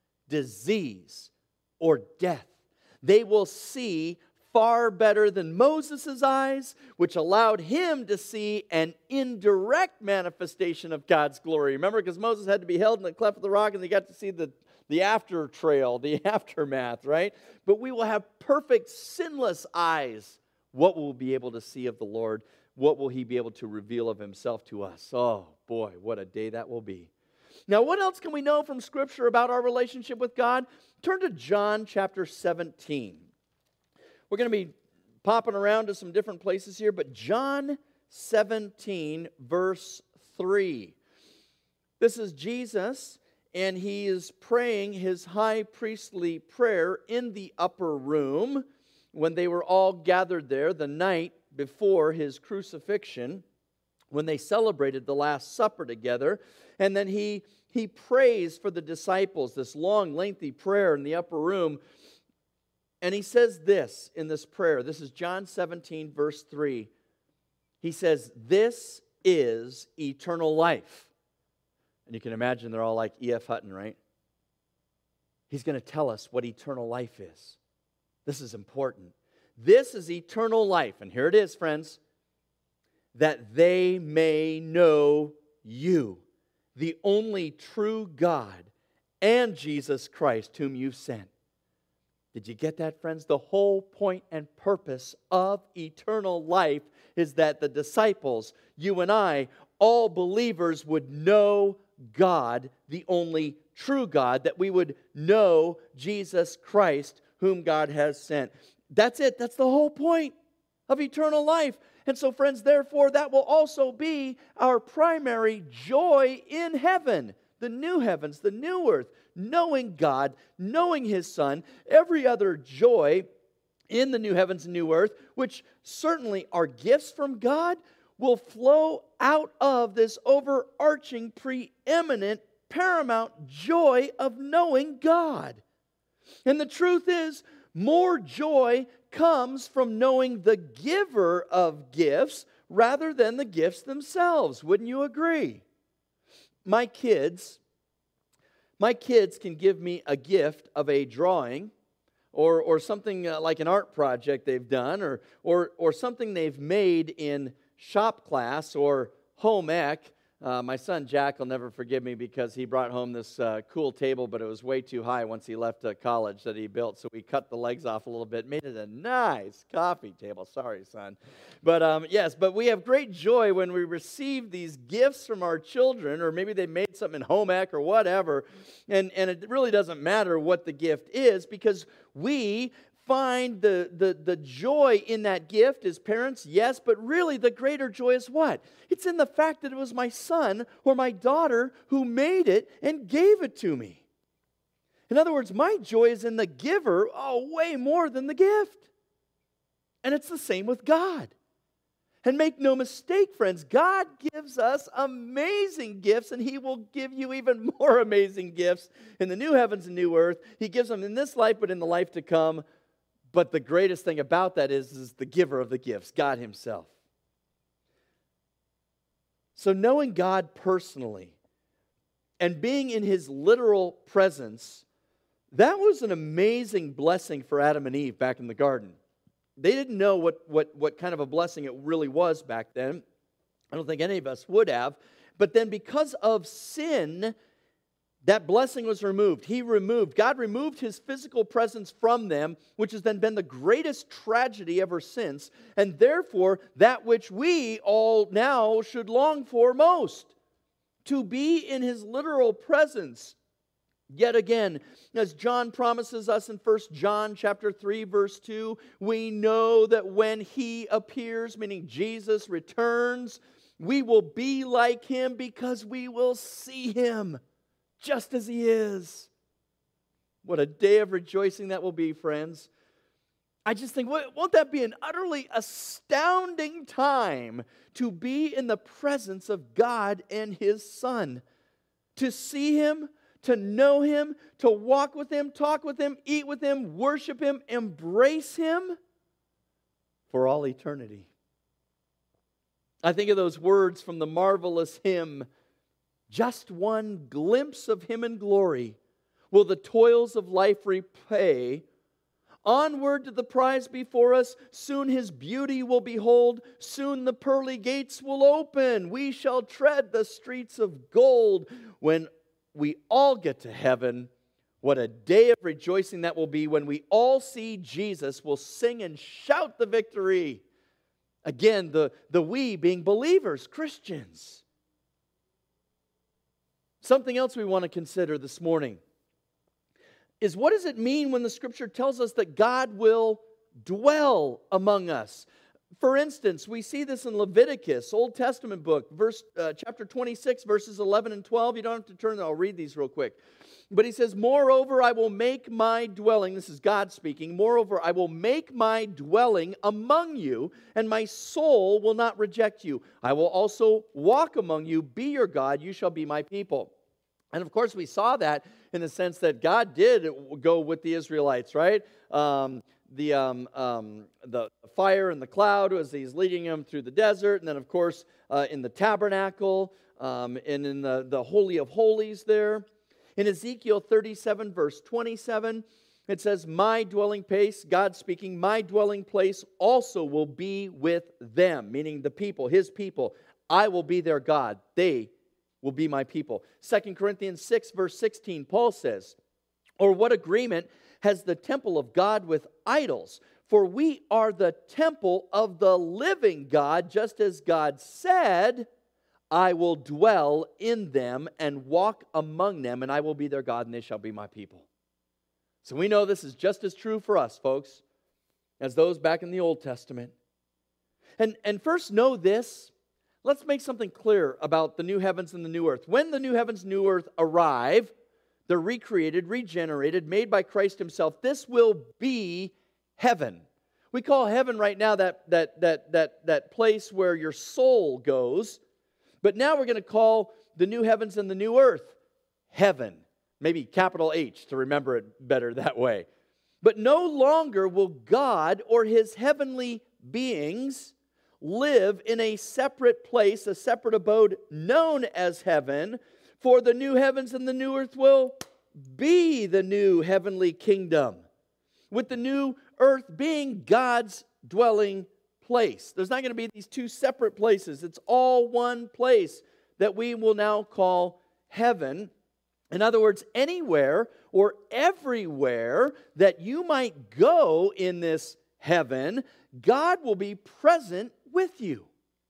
[SPEAKER 1] disease, or death. They will see far better than Moses' eyes, which allowed him to see an indirect manifestation of God's glory." Remember, because Moses had to be held in the cleft of the rock and they got to see the, the after trail, the aftermath, right? But we will have perfect, sinless eyes. What will we be able to see of the Lord? What will He be able to reveal of Himself to us? Oh, boy, what a day that will be. Now, what else can we know from Scripture about our relationship with God? Turn to John chapter seventeen. We're going to be popping around to some different places here, but John seventeen, verse three. This is Jesus, and He is praying His high priestly prayer in the upper room when they were all gathered there the night before His crucifixion, when they celebrated the Last Supper together. And then he, he prays for the disciples, this long, lengthy prayer in the upper room. And He says this in this prayer. This is John seventeen, verse three. He says, "This is eternal life, And you can imagine they're all like E F. Hutton, right? He's going to tell us what eternal life is. This is important. This is eternal life. And here it is, friends. That they may know you, the only true God, and Jesus Christ, whom you sent. Did you get that, friends? The whole point and purpose of eternal life is that the disciples, you and I, all believers would know God, the only true God, that we would know Jesus Christ, whom God has sent. That's it. That's the whole point of eternal life. And so, friends, therefore, that will also be our primary joy in heaven, the new heavens, the new earth, knowing God, knowing His Son. Every other joy in the new heavens and new earth, which certainly are gifts from God, will flow out of this overarching, preeminent, paramount joy of knowing God. And the truth is, more joy comes from knowing the giver of gifts rather than the gifts themselves. Wouldn't you agree? My kids, my kids can give me a gift of a drawing or, or something uh, like an art project they've done or, or, or something they've made in shop class or home ec. Uh, my son Jack will never forgive me because he brought home this uh, cool table, but it was way too high once he left uh, college that he built. So we cut the legs off a little bit, made it a nice coffee table. Sorry, son. But um, yes, but we have great joy when we receive these gifts from our children, or maybe they made something in home ec or whatever. And, and it really doesn't matter what the gift is because we find the, the, the joy in that gift as parents, yes, but really the greater joy is what? It's in the fact that it was my son or my daughter who made it and gave it to me. In other words, my joy is in the giver, oh, way more than the gift. And it's the same with God. And make no mistake, friends, God gives us amazing gifts, and He will give you even more amazing gifts in the new heavens and new earth. He gives them in this life, but in the life to come. But the greatest thing about that is, is the giver of the gifts, God Himself. So knowing God personally and being in His literal presence, that was an amazing blessing for Adam and Eve back in the garden. They didn't know what, what, what kind of a blessing it really was back then. I don't think any of us would have. But then because of sin, that blessing was removed. He removed, God removed His physical presence from them, which has then been the greatest tragedy ever since. And therefore, that which we all now should long for most, to be in His literal presence. Yet again, as John promises us in First John chapter three, verse two, we know that when He appears, meaning Jesus returns, we will be like Him because we will see Him just as He is. What a day of rejoicing that will be, friends. I just think, won't that be an utterly astounding time to be in the presence of God and His Son? To see Him, to know Him, to walk with Him, talk with Him, eat with Him, worship Him, embrace Him for all eternity. I think of those words from the marvelous hymn, just one glimpse of Him in glory will the toils of life repay. Onward to the prize before us, soon His beauty will behold, soon the pearly gates will open. We shall tread the streets of gold. When we all get to heaven, what a day of rejoicing that will be when we all see Jesus. We'll sing and shout the victory. Again, the, the we being believers, Christians. Something else we want to consider this morning is, what does it mean when the Scripture tells us that God will dwell among us? For instance, we see this in Leviticus, Old Testament book, verse uh, chapter twenty-six, verses eleven and twelve. You don't have to turn there. I'll read these real quick. But He says, moreover, I will make my dwelling, this is God speaking, moreover, I will make my dwelling among you, and my soul will not reject you. I will also walk among you, be your God, you shall be my people. And of course, we saw that in the sense that God did go with the Israelites, right? Um, the, um, um, the fire and the cloud as he's leading him through the desert. And then, of course, uh, in the tabernacle um, and in the, the Holy of Holies there. In Ezekiel thirty-seven, verse twenty-seven, it says, my dwelling place, God speaking, my dwelling place also will be with them, meaning the people, His people. I will be their God. They will be my people. Second Corinthians six, verse sixteen, Paul says, or what agreement has the temple of God with idols? For we are the temple of the living God, just as God said, I will dwell in them and walk among them, and I will be their God, and they shall be my people. So we know this is just as true for us, folks, as those back in the Old Testament. And, and first know this. Let's make something clear about the new heavens and the new earth. When the new heavens and new earth arrive, they're recreated, regenerated, made by Christ Himself. This will be heaven. We call heaven right now that, that, that, that, that place where your soul goes. But now we're going to call the new heavens and the new earth heaven. Maybe capital H to remember it better that way. But no longer will God or His heavenly beings live in a separate place, a separate abode known as heaven, for the new heavens and the new earth will be the new heavenly kingdom, with the new earth being God's dwelling place. There's not going to be these two separate places. It's all one place that we will now call heaven. In other words, anywhere or everywhere that you might go in this heaven, God will be present with you.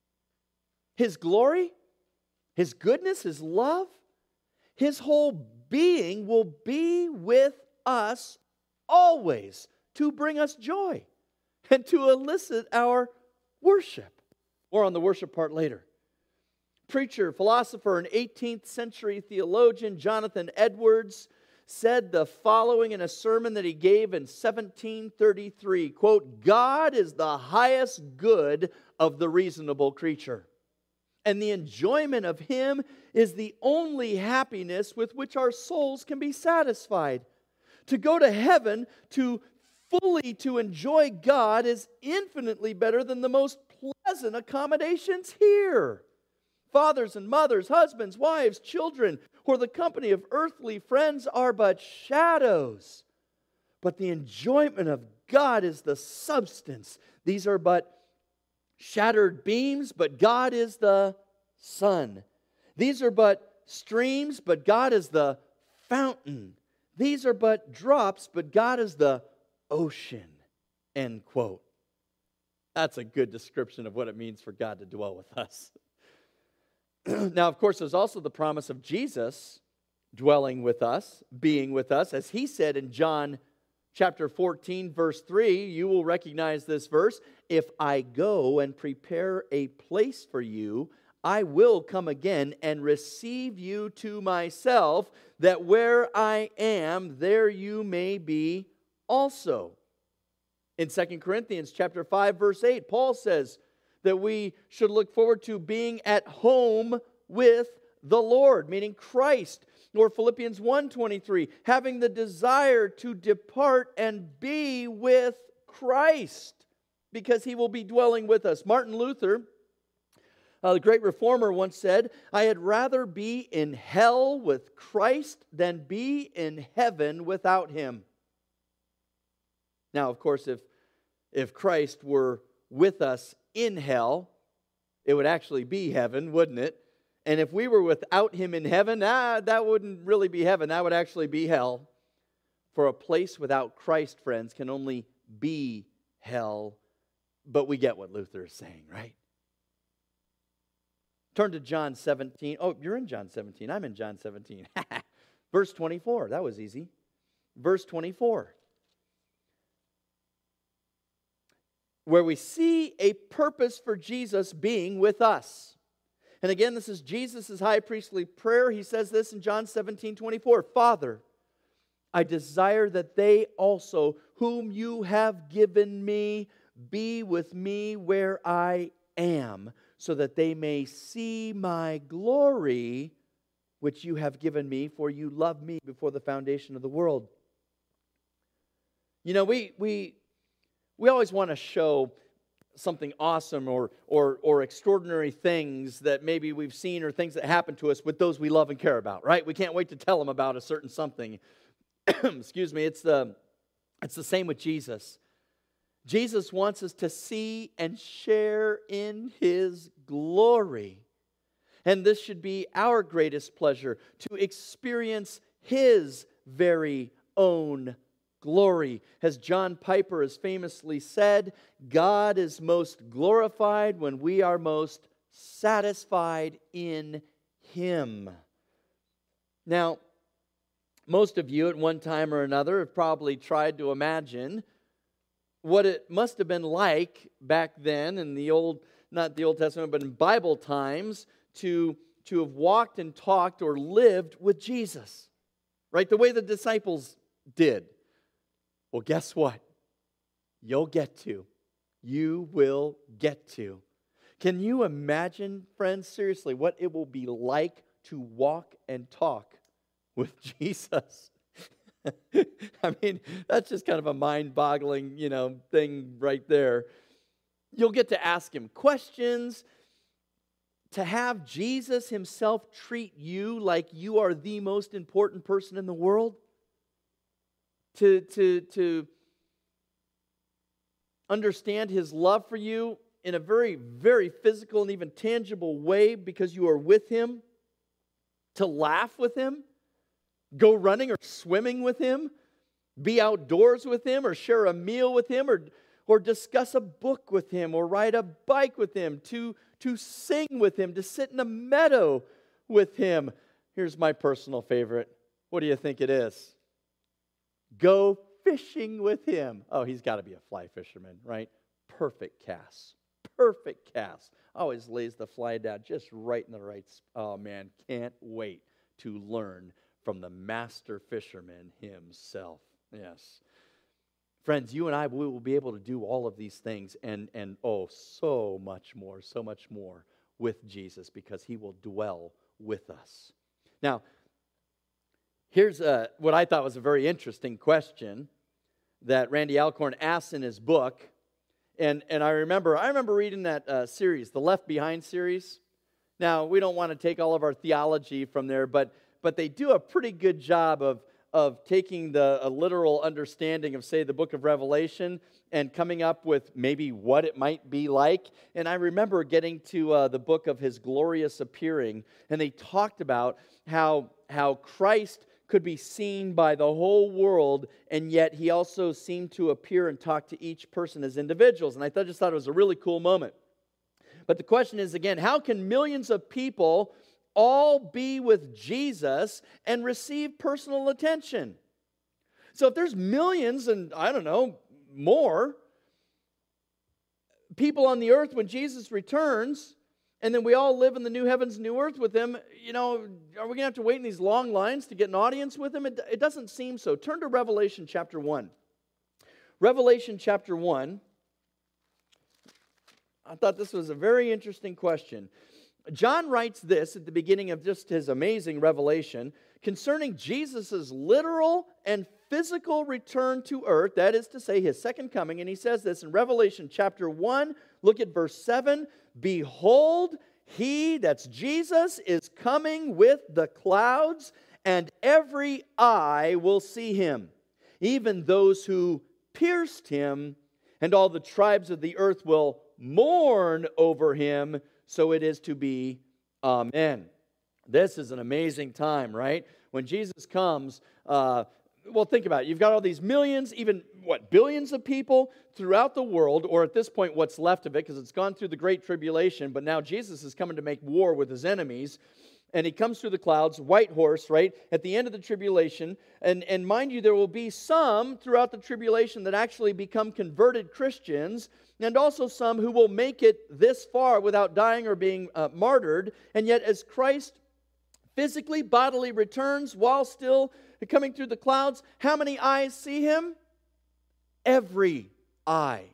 [SPEAKER 1] His glory, His goodness, His love, His whole being will be with us always to bring us joy and to elicit our worship. More on the worship part later. Preacher, philosopher, and eighteenth century theologian Jonathan Edwards said the following in a sermon that he gave in seventeen thirty-three, quote, God is the highest good of the reasonable creature, and the enjoyment of Him is the only happiness with which our souls can be satisfied. To go to heaven, to fully to enjoy God, is infinitely better than the most pleasant accommodations here. Fathers and mothers, husbands, wives, children, or the company of earthly friends are but shadows. But the enjoyment of God is the substance. These are but shattered beams, but God is the sun. These are but streams, but God is the fountain. These are but drops, but God is the ocean. End quote. That's a good description of what it means for God to dwell with us. Now, of course, there's also the promise of Jesus dwelling with us, being with us. As He said in John chapter fourteen, verse three, you will recognize this verse. If I go and prepare a place for you, I will come again and receive you to myself, that where I am, there you may be also. In Second Corinthians chapter five, verse eight, Paul says that we should look forward to being at home with the Lord, meaning Christ. Or Philippians one twenty-three, having the desire to depart and be with Christ, because He will be dwelling with us. Martin Luther, uh, the great reformer, once said, I had rather be in hell with Christ than be in heaven without Him. Now, of course, if, if Christ were with us in hell, it would actually be heaven, wouldn't it? And if we were without Him in heaven, ah, that wouldn't really be heaven. That would actually be hell. For a place without Christ, friends, can only be hell. But we get what Luther is saying, right? Turn to John seventeen. Oh, you're in John seventeen. I'm in John seventeen. Verse twenty-four. That was easy. Verse twenty-four. Where we see a purpose for Jesus being with us. And again, this is Jesus' high priestly prayer. He says this in John seventeen twenty-four. Father, I desire that they also, whom you have given me, be with me where I am, so that they may see my glory, which you have given me, for you loved me before the foundation of the world. You know, we we we always want to show something awesome or, or, or extraordinary things that maybe we've seen or things that happen to us with those we love and care about, right? We can't wait to tell them about a certain something. Excuse me, it's the, it's the same with Jesus. Jesus wants us to see and share in His glory. And this should be our greatest pleasure, to experience His very own glory. As John Piper has famously said, God is most glorified when we are most satisfied in Him. Now, most of you at one time or another have probably tried to imagine what it must have been like back then in the old, not the Old Testament, but in Bible times to, to have walked and talked or lived with Jesus, right? The way the disciples did. Well, guess what? You'll get to. You will get to. Can you imagine, friends, seriously, what it will be like to walk and talk with Jesus? I mean, that's just kind of a mind-boggling, you know, thing right there. You'll get to ask Him questions. To have Jesus Himself treat you like you are the most important person in the world. To, to, to understand His love for you in a very, very physical and even tangible way because you are with Him. To laugh with Him. Go running or swimming with Him. Be outdoors with Him or share a meal with Him or, or discuss a book with Him or ride a bike with Him. To, to sing with Him. To sit in a meadow with Him. Here's my personal favorite. What do you think it is? Go fishing with Him. Oh, he's got to be a fly fisherman, right? Perfect cast. Perfect cast. Always lays the fly down just right in the right spot. Oh, man, can't wait to learn from the master fisherman himself. Yes. Friends, you and I, we will be able to do all of these things and, and oh, so much more, so much more with Jesus because He will dwell with us. Now, here's a, what I thought was a very interesting question that Randy Alcorn asks in his book. And, and I remember I remember reading that uh, series, the Left Behind series. Now, we don't want to take all of our theology from there, but, but they do a pretty good job of, of taking the a literal understanding of, say, the book of Revelation and coming up with maybe what it might be like. And I remember getting to uh, the book of His glorious appearing, and they talked about how, how Christ could be seen by the whole world, and yet He also seemed to appear and talk to each person as individuals. And I thought, just thought it was a really cool moment. But the question is, again, how can millions of people all be with Jesus and receive personal attention? So if there's millions and, I don't know, more people on the earth when Jesus returns, and then we all live in the new heavens and new earth with Him, you know, are we going to have to wait in these long lines to get an audience with Him? It, it doesn't seem so. Turn to Revelation chapter one. Revelation chapter one. I thought this was a very interesting question. John writes this at the beginning of just his amazing revelation concerning Jesus' literal and physical return to earth, that is to say, His second coming. And he says this in Revelation chapter one, look at verse seven. Behold, He, that's Jesus, is coming with the clouds, and every eye will see Him, even those who pierced Him, and all the tribes of the earth will mourn over Him. So it is to be. Amen. This is an amazing time, right? When Jesus comes, uh, well, think about it. You've got all these millions, even, what, billions of people throughout the world, or at this point, what's left of it, because it's gone through the Great Tribulation, but now Jesus is coming to make war with His enemies, and He comes through the clouds, white horse, right, at the end of the tribulation, and, and mind you, there will be some throughout the tribulation that actually become converted Christians, and also some who will make it this far without dying or being uh, martyred, and yet as Christ physically, bodily returns while still coming through the clouds, how many eyes see Him? Every eye.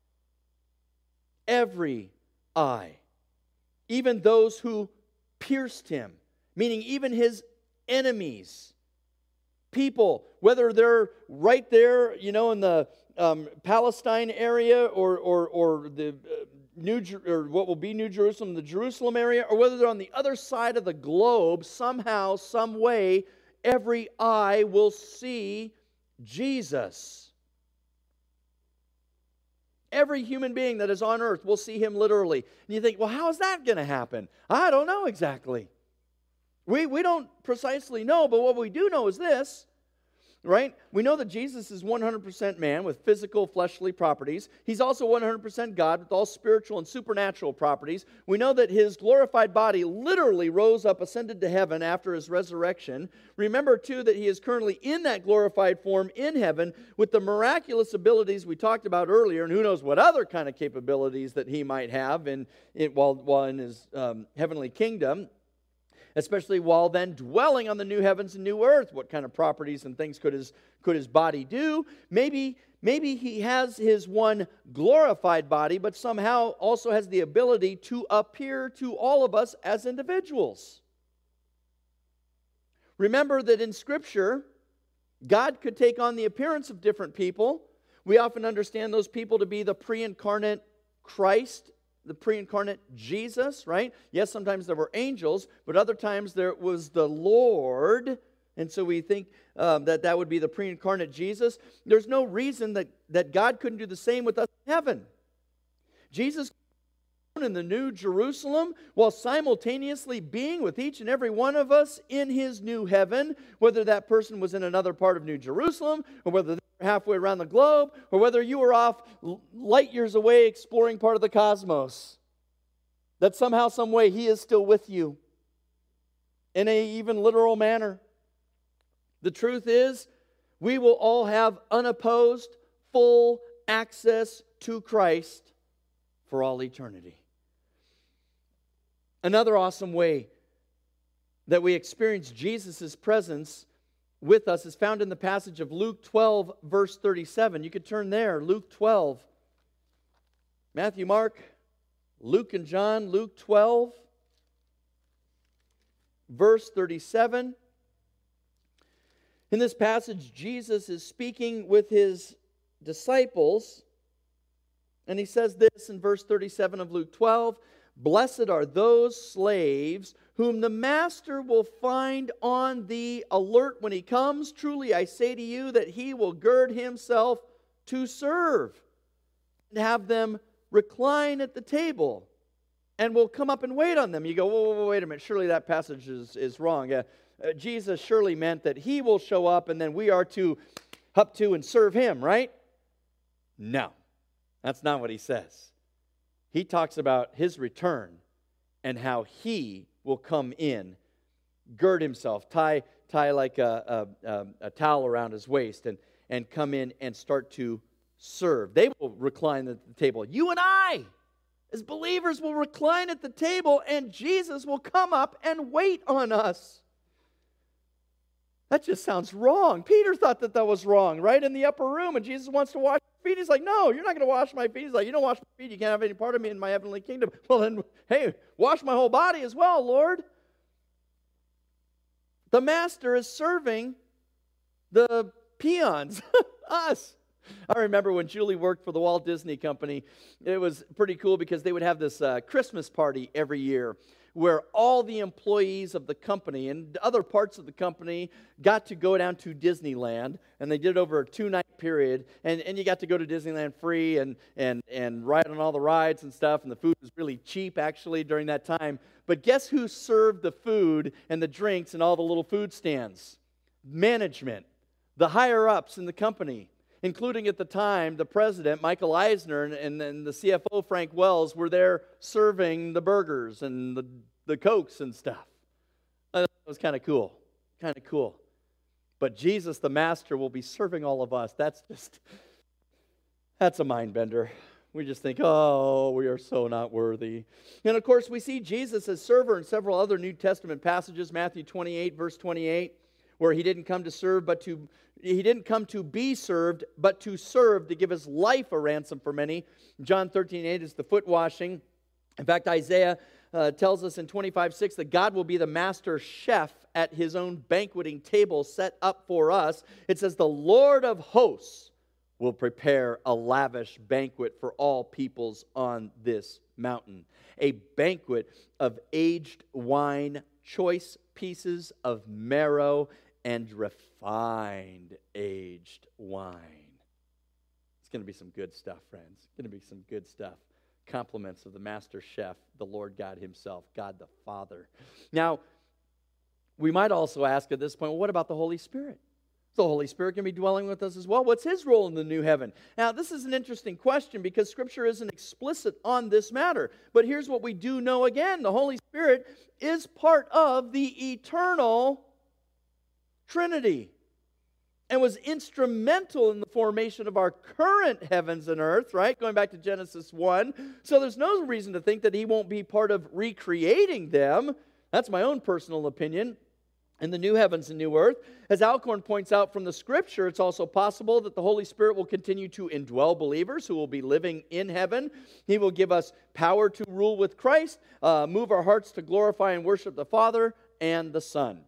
[SPEAKER 1] Every eye. Even those who pierced Him, meaning even His enemies. People, whether they're right there, you know, in the um, Palestine area or, or, or the uh, New Jer- or what will be New Jerusalem, the Jerusalem area, or whether they're on the other side of the globe, somehow, some way, every eye will see Jesus. Every human being that is on earth will see him literally. And you think, well, how is that going to happen? I don't know exactly. We, we don't precisely know, but what we do know is this, right? We know that Jesus is one hundred percent man with physical, fleshly properties. He's also one hundred percent God with all spiritual and supernatural properties. We know that his glorified body literally rose up, ascended to heaven after his resurrection. Remember, too, that he is currently in that glorified form in heaven with the miraculous abilities we talked about earlier, and who knows what other kind of capabilities that he might have in, in, while, while in his um, heavenly kingdom. Especially while then dwelling on the new heavens and new earth. What kind of properties and things could his, could his body do? Maybe, maybe he has his one glorified body, but somehow also has the ability to appear to all of us as individuals. Remember that in Scripture, God could take on the appearance of different people. We often understand those people to be the pre-incarnate Christ, the pre-incarnate Jesus, right? Yes, sometimes there were angels, but other times there was the Lord. And so we think um, that that would be the pre-incarnate Jesus. There's no reason that, that God couldn't do the same with us in heaven. Jesus in the New Jerusalem while simultaneously being with each and every one of us in his new heaven, whether that person was in another part of New Jerusalem or whether they were halfway around the globe or whether you were off light years away exploring part of the cosmos, that somehow, some way he is still with you in a even literal manner. The truth is, we will all have unopposed, full access to Christ for all eternity. Another awesome way that we experience Jesus' presence with us is found in the passage of Luke twelve, verse thirty-seven. You could turn there, Luke twelve. Matthew, Mark, Luke, and John. Luke twelve, verse thirty-seven. In this passage, Jesus is speaking with his disciples, and he says this in verse thirty-seven of Luke twelve, "Blessed are those slaves whom the master will find on the alert when he comes. Truly I say to you that he will gird himself to serve and have them recline at the table and will come up and wait on them." You go, whoa, whoa, whoa wait a minute, surely that passage is, is wrong. Uh, uh, Jesus surely meant that he will show up and then we are to up to and serve him, right? No, that's not what he says. He talks about his return and how he will come in, gird himself, tie tie like a, a, a towel around his waist, and, and come in and start to serve. They will recline at the table. You and I, as believers, will recline at the table, and Jesus will come up and wait on us. That just sounds wrong. Peter thought that that was wrong, right? In the upper room, and Jesus wants to wash his feet. He's like, no, you're not going to wash my feet. He's like, you don't wash my feet, you can't have any part of me in my heavenly kingdom. Well then, hey, wash my whole body as well, Lord. The master is serving the peons, us. I remember when Julie worked for the Walt Disney Company, it was pretty cool because they would have this uh, Christmas party every year where all the employees of the company and other parts of the company got to go down to Disneyland, and they did it over a two-night period, and, and you got to go to Disneyland free and, and, and ride on all the rides and stuff, and the food was really cheap, actually, during that time. But guess who served the food and the drinks and all the little food stands? Management, the higher-ups in the company, including at the time the president, Michael Eisner, and, and the C F O, Frank Wells, were there serving the burgers and the, the Cokes and stuff. That was kind of cool, kind of cool. But Jesus, the Master, will be serving all of us. That's just, that's a mind bender. We just think, oh, we are so not worthy. And of course, we see Jesus as server in several other New Testament passages. Matthew twenty-eight, verse twenty-eight, where he didn't come to serve, but to He didn't come to be served, but to serve, to give his life a ransom for many. John thirteen eight is the foot washing. In fact, Isaiah uh, tells us in twenty-five six that God will be the master chef at his own banqueting table set up for us. It says, the Lord of hosts will prepare a lavish banquet for all peoples on this mountain. A banquet of aged wine, choice pieces of marrow, and refined aged wine. It's going to be some good stuff, friends. It's going to be some good stuff. Compliments of the master chef, the Lord God himself, God the Father. Now, we might also ask at this point, well, what about the Holy Spirit? The Holy Spirit can be dwelling with us as well. What's his role in the new heaven? Now, this is an interesting question because Scripture isn't explicit on this matter. But here's what we do know again. The Holy Spirit is part of the eternal Trinity and was instrumental in the formation of our current heavens and earth, right? Going back to Genesis one. So there's no reason to think that he won't be part of recreating them. That's my own personal opinion. In the new heavens and new earth, as Alcorn points out from the Scripture, it's also possible that the Holy Spirit will continue to indwell believers who will be living in heaven. He will give us power to rule with Christ, uh, move our hearts to glorify and worship the Father and the Son.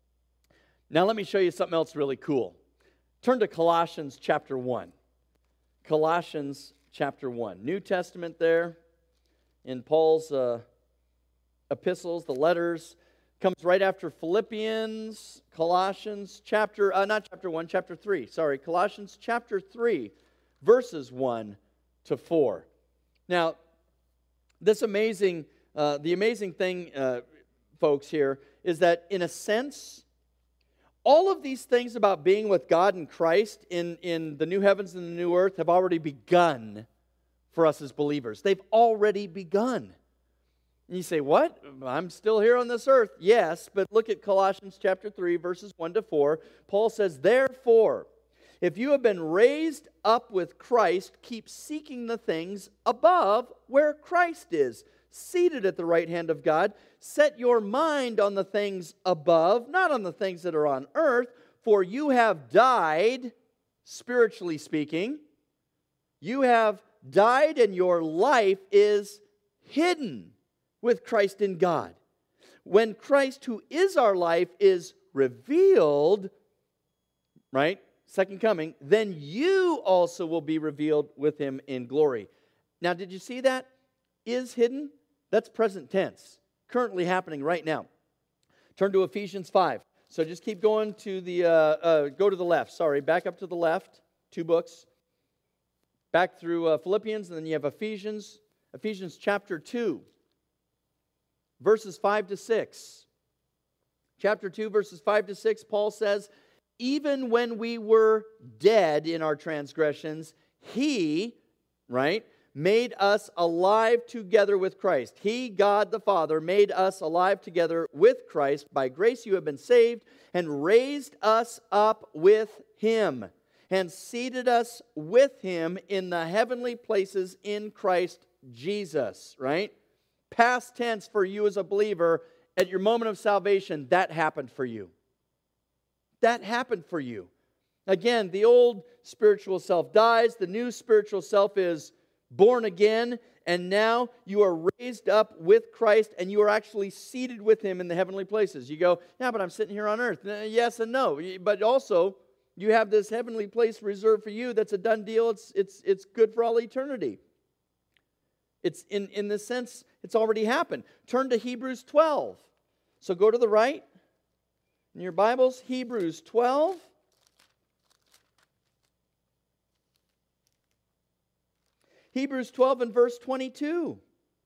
[SPEAKER 1] Now let me show you something else really cool. Turn to Colossians chapter one. Colossians chapter one. New Testament there in Paul's uh, epistles, the letters. Comes right after Philippians, Colossians chapter, uh, not chapter one, chapter three, sorry, Colossians chapter three, verses one to four. Now, this amazing, uh, the amazing thing, uh, folks, here, is that in a sense, all of these things about being with God and Christ in, in the new heavens and the new earth have already begun for us as believers. They've already begun. And you say, what? I'm still here on this earth. Yes, but look at Colossians chapter three, verses one to four. Paul says, therefore, if you have been raised up with Christ, keep seeking the things above where Christ is, seated at the right hand of God. Set your mind on the things above, not on the things that are on earth, for you have died, spiritually speaking. You have died, and your life is hidden with Christ in God. When Christ, who is our life, is revealed, right, second coming, then you also will be revealed with him in glory. Now, did you see that? Is hidden? That's present tense, currently happening right now. Turn to Ephesians five. So just keep going to the, uh, uh, go to the left, sorry, back up to the left, two books. Back through uh, Philippians, and then you have Ephesians, Ephesians chapter two. Verses five to six. Chapter two, verses five to six, Paul says, even when we were dead in our transgressions, he, right, made us alive together with Christ. He, God the Father, made us alive together with Christ. By grace you have been saved, and raised us up with him, and seated us with him in the heavenly places in Christ Jesus, right? Past tense for you as a believer, at your moment of salvation, that happened for you. That happened for you. Again, the old spiritual self dies, the new spiritual self is born again, and now you are raised up with Christ, and you are actually seated with him in the heavenly places. You go, yeah, but I'm sitting here on earth. Yes and no. But also, you have this heavenly place reserved for you that's a done deal. It's, it's, it's good for all eternity. It's in, in this sense, it's already happened. Turn to Hebrews twelve. So go to the right in your Bibles, Hebrews twelve. Hebrews twelve and verse twenty-two.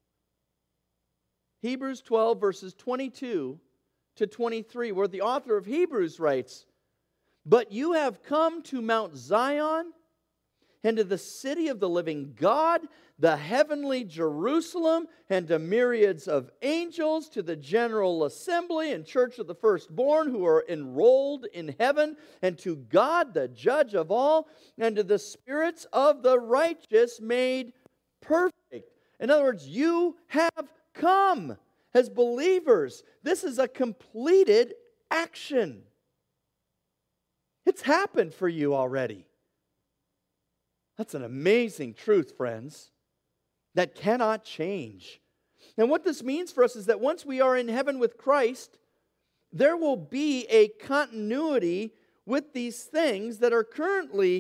[SPEAKER 1] Hebrews twelve verses twenty-two to twenty-three, where the author of Hebrews writes, but you have come to Mount Zion, and to the city of the living God, the heavenly Jerusalem, and to myriads of angels, to the general assembly and church of the firstborn who are enrolled in heaven, and to God, the judge of all, and to the spirits of the righteous made perfect. In other words, you have come as believers. This is a completed action. It's happened for you already. That's an amazing truth, friends, that cannot change. And what this means for us is that once we are in heaven with Christ, there will be a continuity with these things that are currently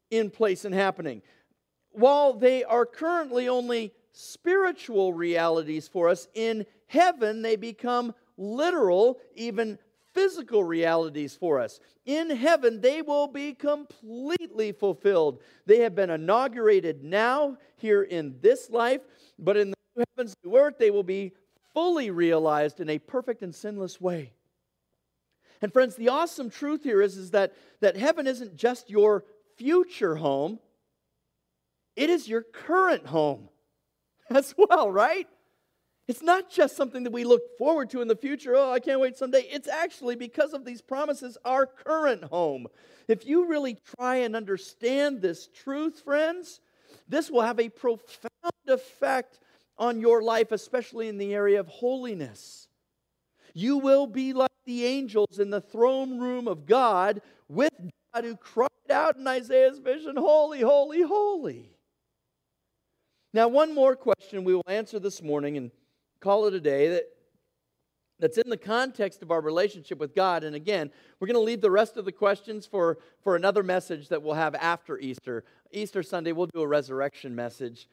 [SPEAKER 1] in place and happening. While they are currently only spiritual realities for us, in heaven they become literal, even physical realities for us. In heaven, they will be completely fulfilled. They have been inaugurated now, here in this life, but in the new heavens and new earth, they will be fully realized in a perfect and sinless way. And friends, the awesome truth here is, is that, that heaven isn't just your future home, it is your current home as well, right? It's not just something that we look forward to in the future. Oh, I can't wait someday. It's actually, because of these promises, our current home. If you really try and understand this truth, friends, this will have a profound effect on your life, especially in the area of holiness. You will be like the angels in the throne room of God, with God who cried out in Isaiah's vision, "Holy, holy, holy." Now, one more question we will answer this morning and call it a day, that, that's in the context of our relationship with God. And again, we're going to leave the rest of the questions for, for another message that we'll have after Easter. Easter Sunday, we'll do a resurrection message.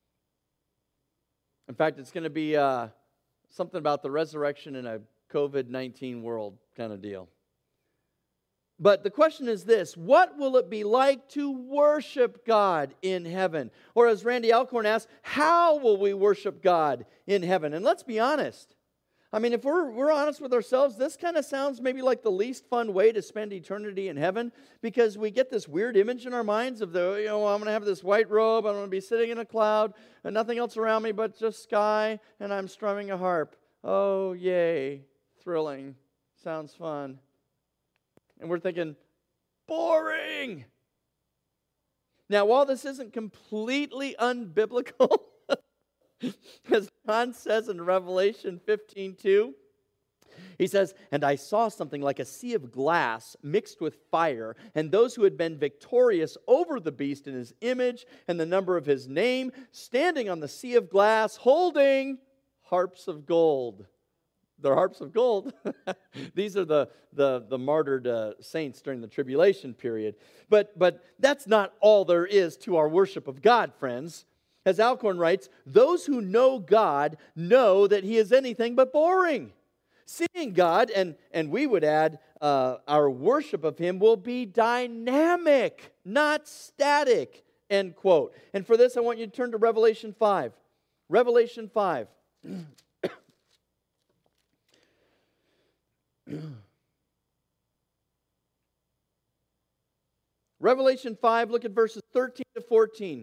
[SPEAKER 1] In fact, it's going to be uh, something about the resurrection in a covid nineteen world kind of deal. But the question is this: what will it be like to worship God in heaven? Or as Randy Alcorn asked, how will we worship God in heaven? And let's be honest. I mean, if we're, we're honest with ourselves, this kind of sounds maybe like the least fun way to spend eternity in heaven, because we get this weird image in our minds of the, you know, I'm going to have this white robe, I'm going to be sitting in a cloud, and nothing else around me but just sky, and I'm strumming a harp. Oh, yay, thrilling, sounds fun. And we're thinking, boring. Now, while this isn't completely unbiblical, as John says in Revelation fifteen two, he says, "And I saw something like a sea of glass mixed with fire, and those who had been victorious over the beast in his image and the number of his name, standing on the sea of glass, holding harps of gold." They're harps of gold. These are the, the, the martyred uh, saints during the tribulation period. But, but that's not all there is to our worship of God, friends. As Alcorn writes, those who know God know that He is anything but boring. Seeing God, and, and we would add, uh, our worship of Him will be dynamic, not static, end quote. And for this, I want you to turn to Revelation five. Revelation five. Revelation five, look at verses thirteen to fourteen.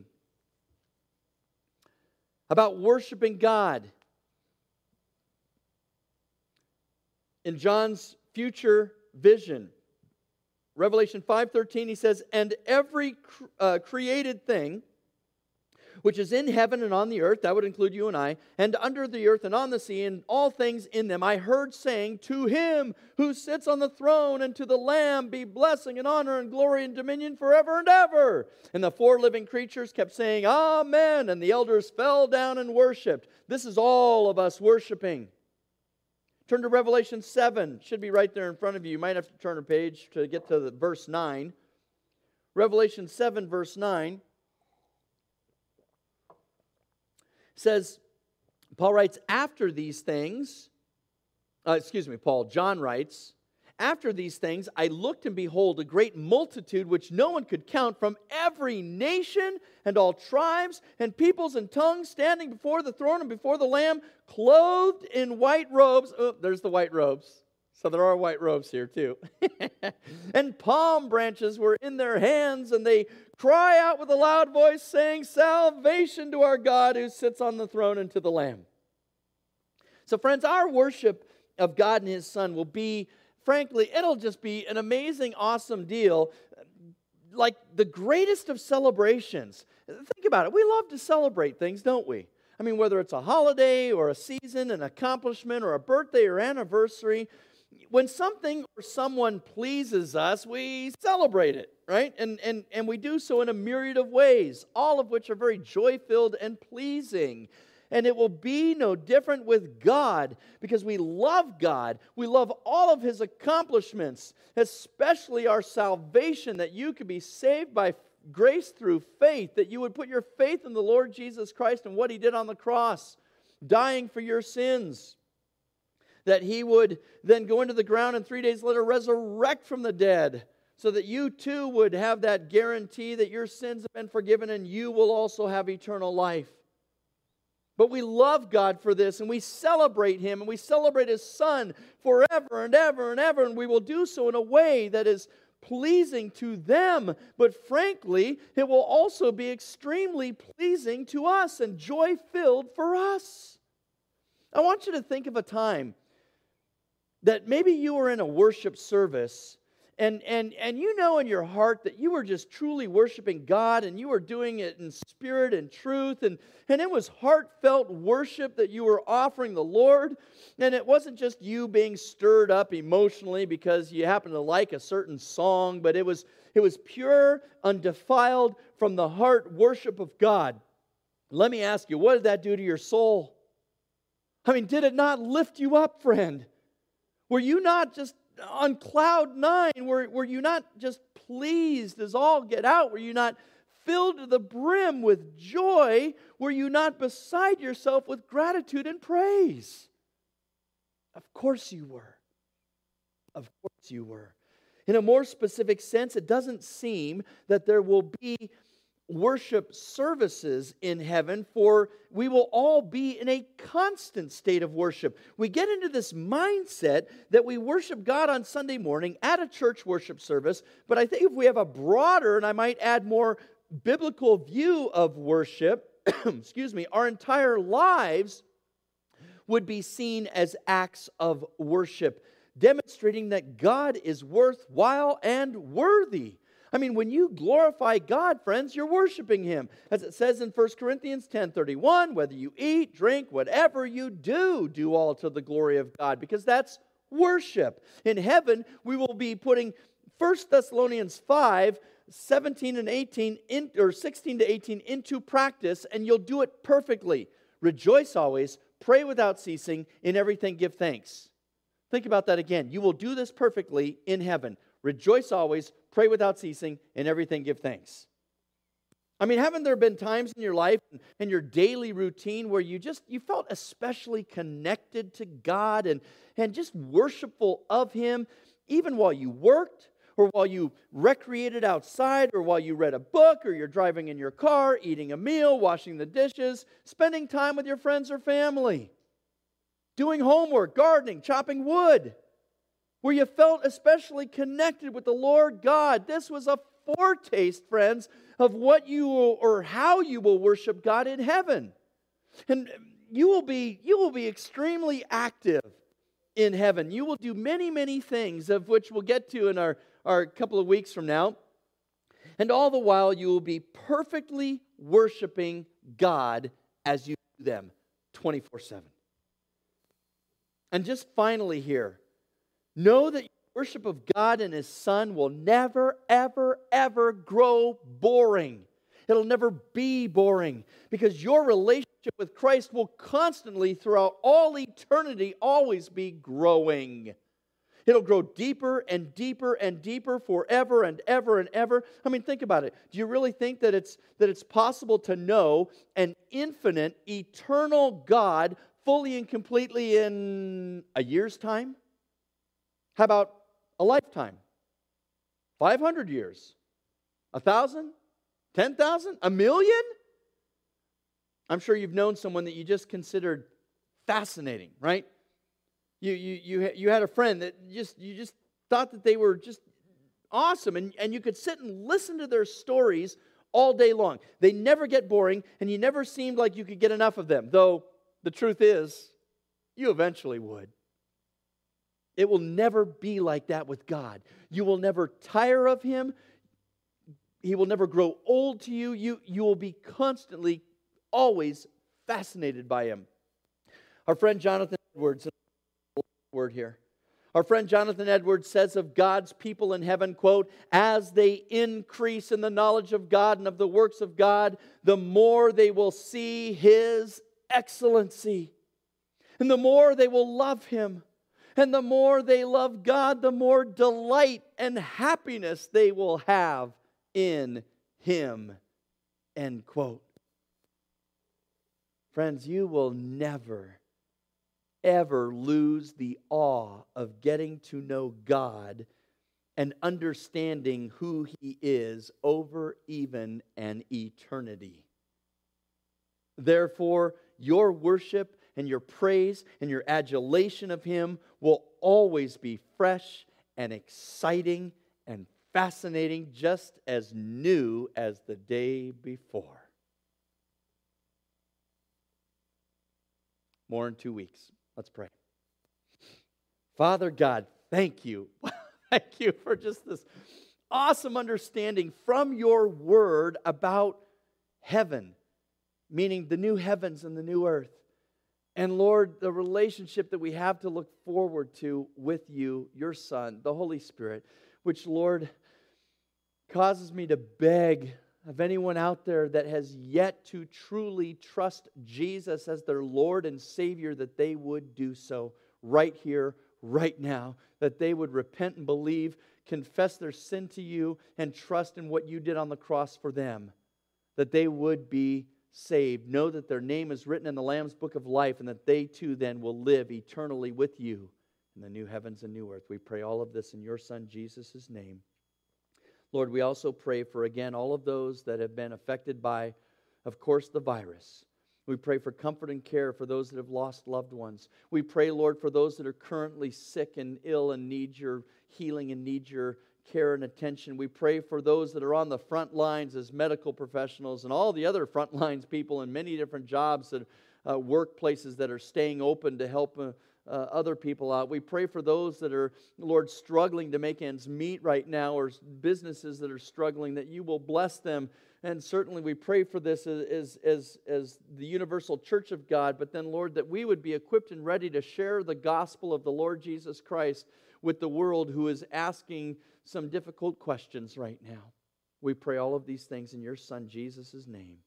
[SPEAKER 1] About worshiping God. In John's future vision, Revelation five thirteen, he says, "And every uh, created thing which is in heaven and on the earth," that would include you and I, "and under the earth and on the sea, and all things in them, I heard saying, to Him who sits on the throne and to the Lamb be blessing and honor and glory and dominion forever and ever." And the four living creatures kept saying, "Amen." And the elders fell down and worshipped. This is all of us worshiping. Turn to Revelation seven. Should be right there in front of you. You might have to turn a page to get to the verse nine. Revelation seven, verse nine. Says, Paul writes, after these things, uh, excuse me, Paul, John writes, "After these things I looked, and behold, a great multitude which no one could count, from every nation and all tribes and peoples and tongues, standing before the throne and before the Lamb, clothed in white robes." Oh, there's the white robes. So there are white robes here too. "And palm branches were in their hands, and they cry out with a loud voice, saying, Salvation to our God who sits on the throne and to the Lamb." So friends, our worship of God and His Son will be, frankly, it'll just be an amazing, awesome deal, like the greatest of celebrations. Think about it. We love to celebrate things, don't we? I mean, whether it's a holiday or a season, an accomplishment, or a birthday or anniversary, when something or someone pleases us, we celebrate it, right? And, and, and we do so in a myriad of ways, all of which are very joy-filled and pleasing. And it will be no different with God, because we love God. We love all of His accomplishments, especially our salvation, that you could be saved by grace through faith, that you would put your faith in the Lord Jesus Christ and what He did on the cross, dying for your sins. That He would then go into the ground and three days later resurrect from the dead, so that you too would have that guarantee that your sins have been forgiven and you will also have eternal life. But we love God for this, and we celebrate Him, and we celebrate His Son forever and ever and ever, and we will do so in a way that is pleasing to them. But frankly, it will also be extremely pleasing to us and joy-filled for us. I want you to think of a time that maybe you were in a worship service and, and, and you know in your heart that you were just truly worshiping God and you were doing it in spirit and truth, and, and it was heartfelt worship that you were offering the Lord, and it wasn't just you being stirred up emotionally because you happen to like a certain song, but it was, it was pure, undefiled, from the heart worship of God. Let me ask you, what did that do to your soul? I mean, did it not lift you up, friend? Were you not just on cloud nine? Were, were you not just pleased as all get out? Were you not filled to the brim with joy? Were you not beside yourself with gratitude and praise? Of course you were. Of course you were. In a more specific sense, it doesn't seem that there will be worship services in heaven, for we will all be in a constant state of worship. We get into this mindset that we worship God on Sunday morning at a church worship service, but I think if we have a broader, and I might add more biblical view of worship, excuse me, our entire lives would be seen as acts of worship, demonstrating that God is worthwhile and worthy. I mean, when you glorify God, friends, you're worshiping Him. As it says in First Corinthians ten thirty-one, whether you eat, drink, whatever you do, do all to the glory of God, because that's worship. In heaven, we will be putting First Thessalonians five, seventeen and eighteen, in, or sixteen to eighteen into practice, and you'll do it perfectly. Rejoice always, pray without ceasing, in everything give thanks. Think about that again. You will do this perfectly in heaven. Rejoice always, pray without ceasing, in everything give thanks. I mean, haven't there been times in your life and your daily routine where you just, you felt especially connected to God and, and just worshipful of Him, even while you worked, or while you recreated outside, or while you read a book, or you're driving in your car, eating a meal, washing the dishes, spending time with your friends or family, doing homework, gardening, chopping wood, where you felt especially connected with the Lord God. This was a foretaste, friends, of what you will, or how you will worship God in heaven. And you will be, you will be extremely active in heaven. You will do many, many things, of which we'll get to in our, our couple of weeks from now. And all the while, you will be perfectly worshiping God as you do them twenty-four seven. And just finally here, know that your worship of God and His Son will never, ever, ever grow boring. It'll never be boring, because your relationship with Christ will constantly, throughout all eternity, always be growing. It'll grow deeper and deeper and deeper forever and ever and ever. I mean, think about it. Do you really think that it's, that it's possible to know an infinite, eternal God fully and completely in a year's time? How about a lifetime? five hundred years? A thousand? ten thousand? A million? I'm sure you've known someone that you just considered fascinating, right? You you you you had a friend that just you just thought that they were just awesome, and, and you could sit and listen to their stories all day long. They never get boring, and you never seemed like you could get enough of them, though the truth is, you eventually would. It will never be like that with God. You will never tire of Him. He will never grow old to you. You, you will be constantly, always fascinated by Him. Our friend Jonathan Edwards, word here. Our friend Jonathan Edwards says of God's people in heaven, quote, as they increase in the knowledge of God and of the works of God, the more they will see His excellency. And the more they will love Him. And the more they love God, the more delight and happiness they will have in him. End quote. Friends, you will never, ever lose the awe of getting to know God and understanding who He is over even an eternity. Therefore, your worship and your praise and your adulation of Him will always be fresh and exciting and fascinating, just as new as the day before. More in two weeks. Let's pray. Father God, thank you. Thank you for just this awesome understanding from your word about heaven, meaning the new heavens and the new earth. And Lord, the relationship that we have to look forward to with you, your Son, the Holy Spirit, which, Lord, causes me to beg of anyone out there that has yet to truly trust Jesus as their Lord and Savior, that they would do so right here, right now, that they would repent and believe, confess their sin to you, and trust in what you did on the cross for them, that they would be saved. Know that their name is written in the Lamb's book of life, and that they too then will live eternally with you in the new heavens and new earth. We pray all of this in your Son Jesus' name. Lord, we also pray for, again, all of those that have been affected by, of course, the virus. We pray for comfort and care for those that have lost loved ones. We pray, Lord, for those that are currently sick and ill and need your healing and need your care and attention. We pray for those that are on the front lines as medical professionals and all the other front lines people in many different jobs and uh, workplaces that are staying open to help uh, uh, other people out. We pray for those that are, Lord, struggling to make ends meet right now, or businesses that are struggling, that you will bless them. And certainly we pray for this as, as, as the universal church of God, but then, Lord, that we would be equipped and ready to share the gospel of the Lord Jesus Christ with the world who is asking some difficult questions right now. We pray all of these things in your Son, Jesus' name.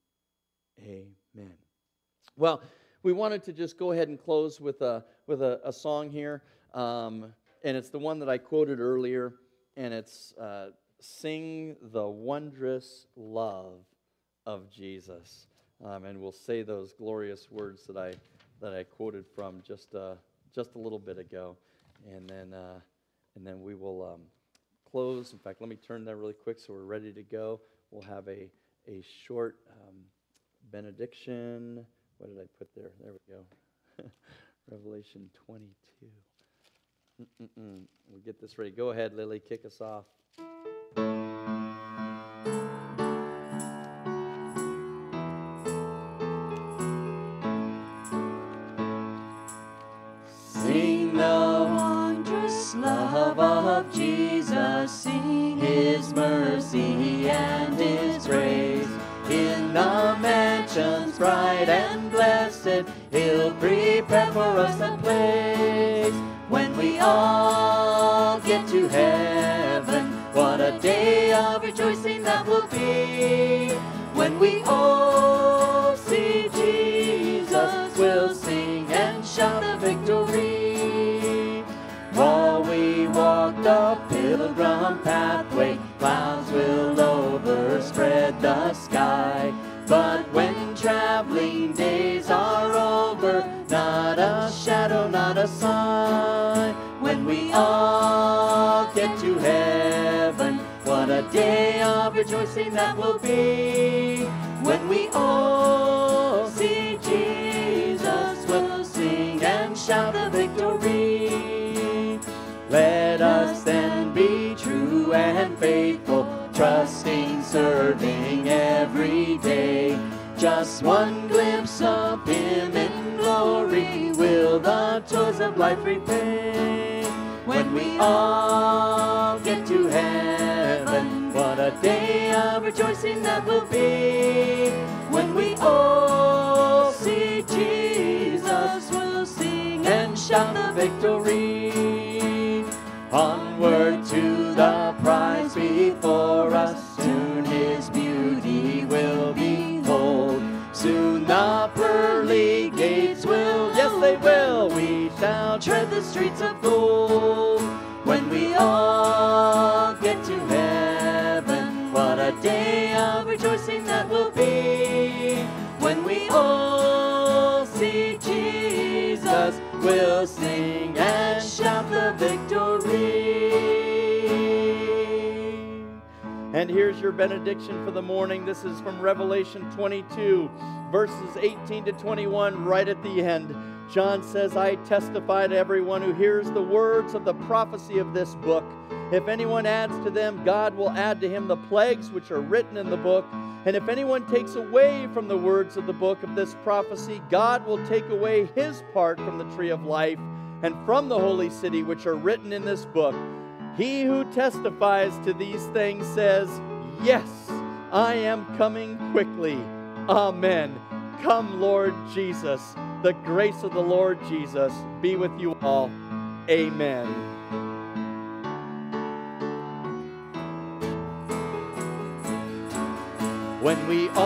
[SPEAKER 1] Amen. Well, we wanted to just go ahead and close with a, with a, a song here, um, and it's the one that I quoted earlier, and it's... Uh, Sing the wondrous love of Jesus, um, and we'll say those glorious words that I that I quoted from just uh, just a little bit ago, and then uh, and then we will um, close. In fact, let me turn that really quick so we're ready to go. We'll have a a short um, benediction. What did I put there? There we go. Revelation twenty-two. Mm-mm-mm. We'll get this ready. Go ahead, Lily. Kick us off.
[SPEAKER 2] Sing the wondrous love of Jesus, sing His mercy and His grace. In the mansions bright and blessed, He'll prepare for us a place. When we all get to heaven, what a day of rejoicing that will be. When we all see Jesus, we'll sing and shout the victory. While we walk the pilgrim pathway, clouds will overspread the sky. But when traveling days are over, not a shadow, not a sign. When we all get to heaven, what a day of rejoicing that will be. When we all see Jesus, we'll sing and shout the victory. Let us then be true and faithful, trusting, serving every day. Just one glimpse of Him in glory will the toils of life repay. When we all get to heaven, what a day of rejoicing that will be. When we all see Jesus, we'll sing and shout the victory. Onward to the prize before us, soon His beauty will behold. Soon the pearly gates will, yes they will, we shall tread the streets of gold. When we all get to heaven, what a day of rejoicing
[SPEAKER 1] And here's your benediction for the morning. This is from Revelation twenty-two, verses eighteen to twenty-one, right at the end. John says, I testify to everyone who hears the words of the prophecy of this book. If anyone adds to them, God will add to him the plagues which are written in the book. And if anyone takes away from the words of the book of this prophecy, God will take away his part from the tree of life and from the holy city which are written in this book. He who testifies to these things says, yes, I am coming quickly. Amen. Come, Lord Jesus. The grace of the Lord Jesus be with you all. Amen. When we all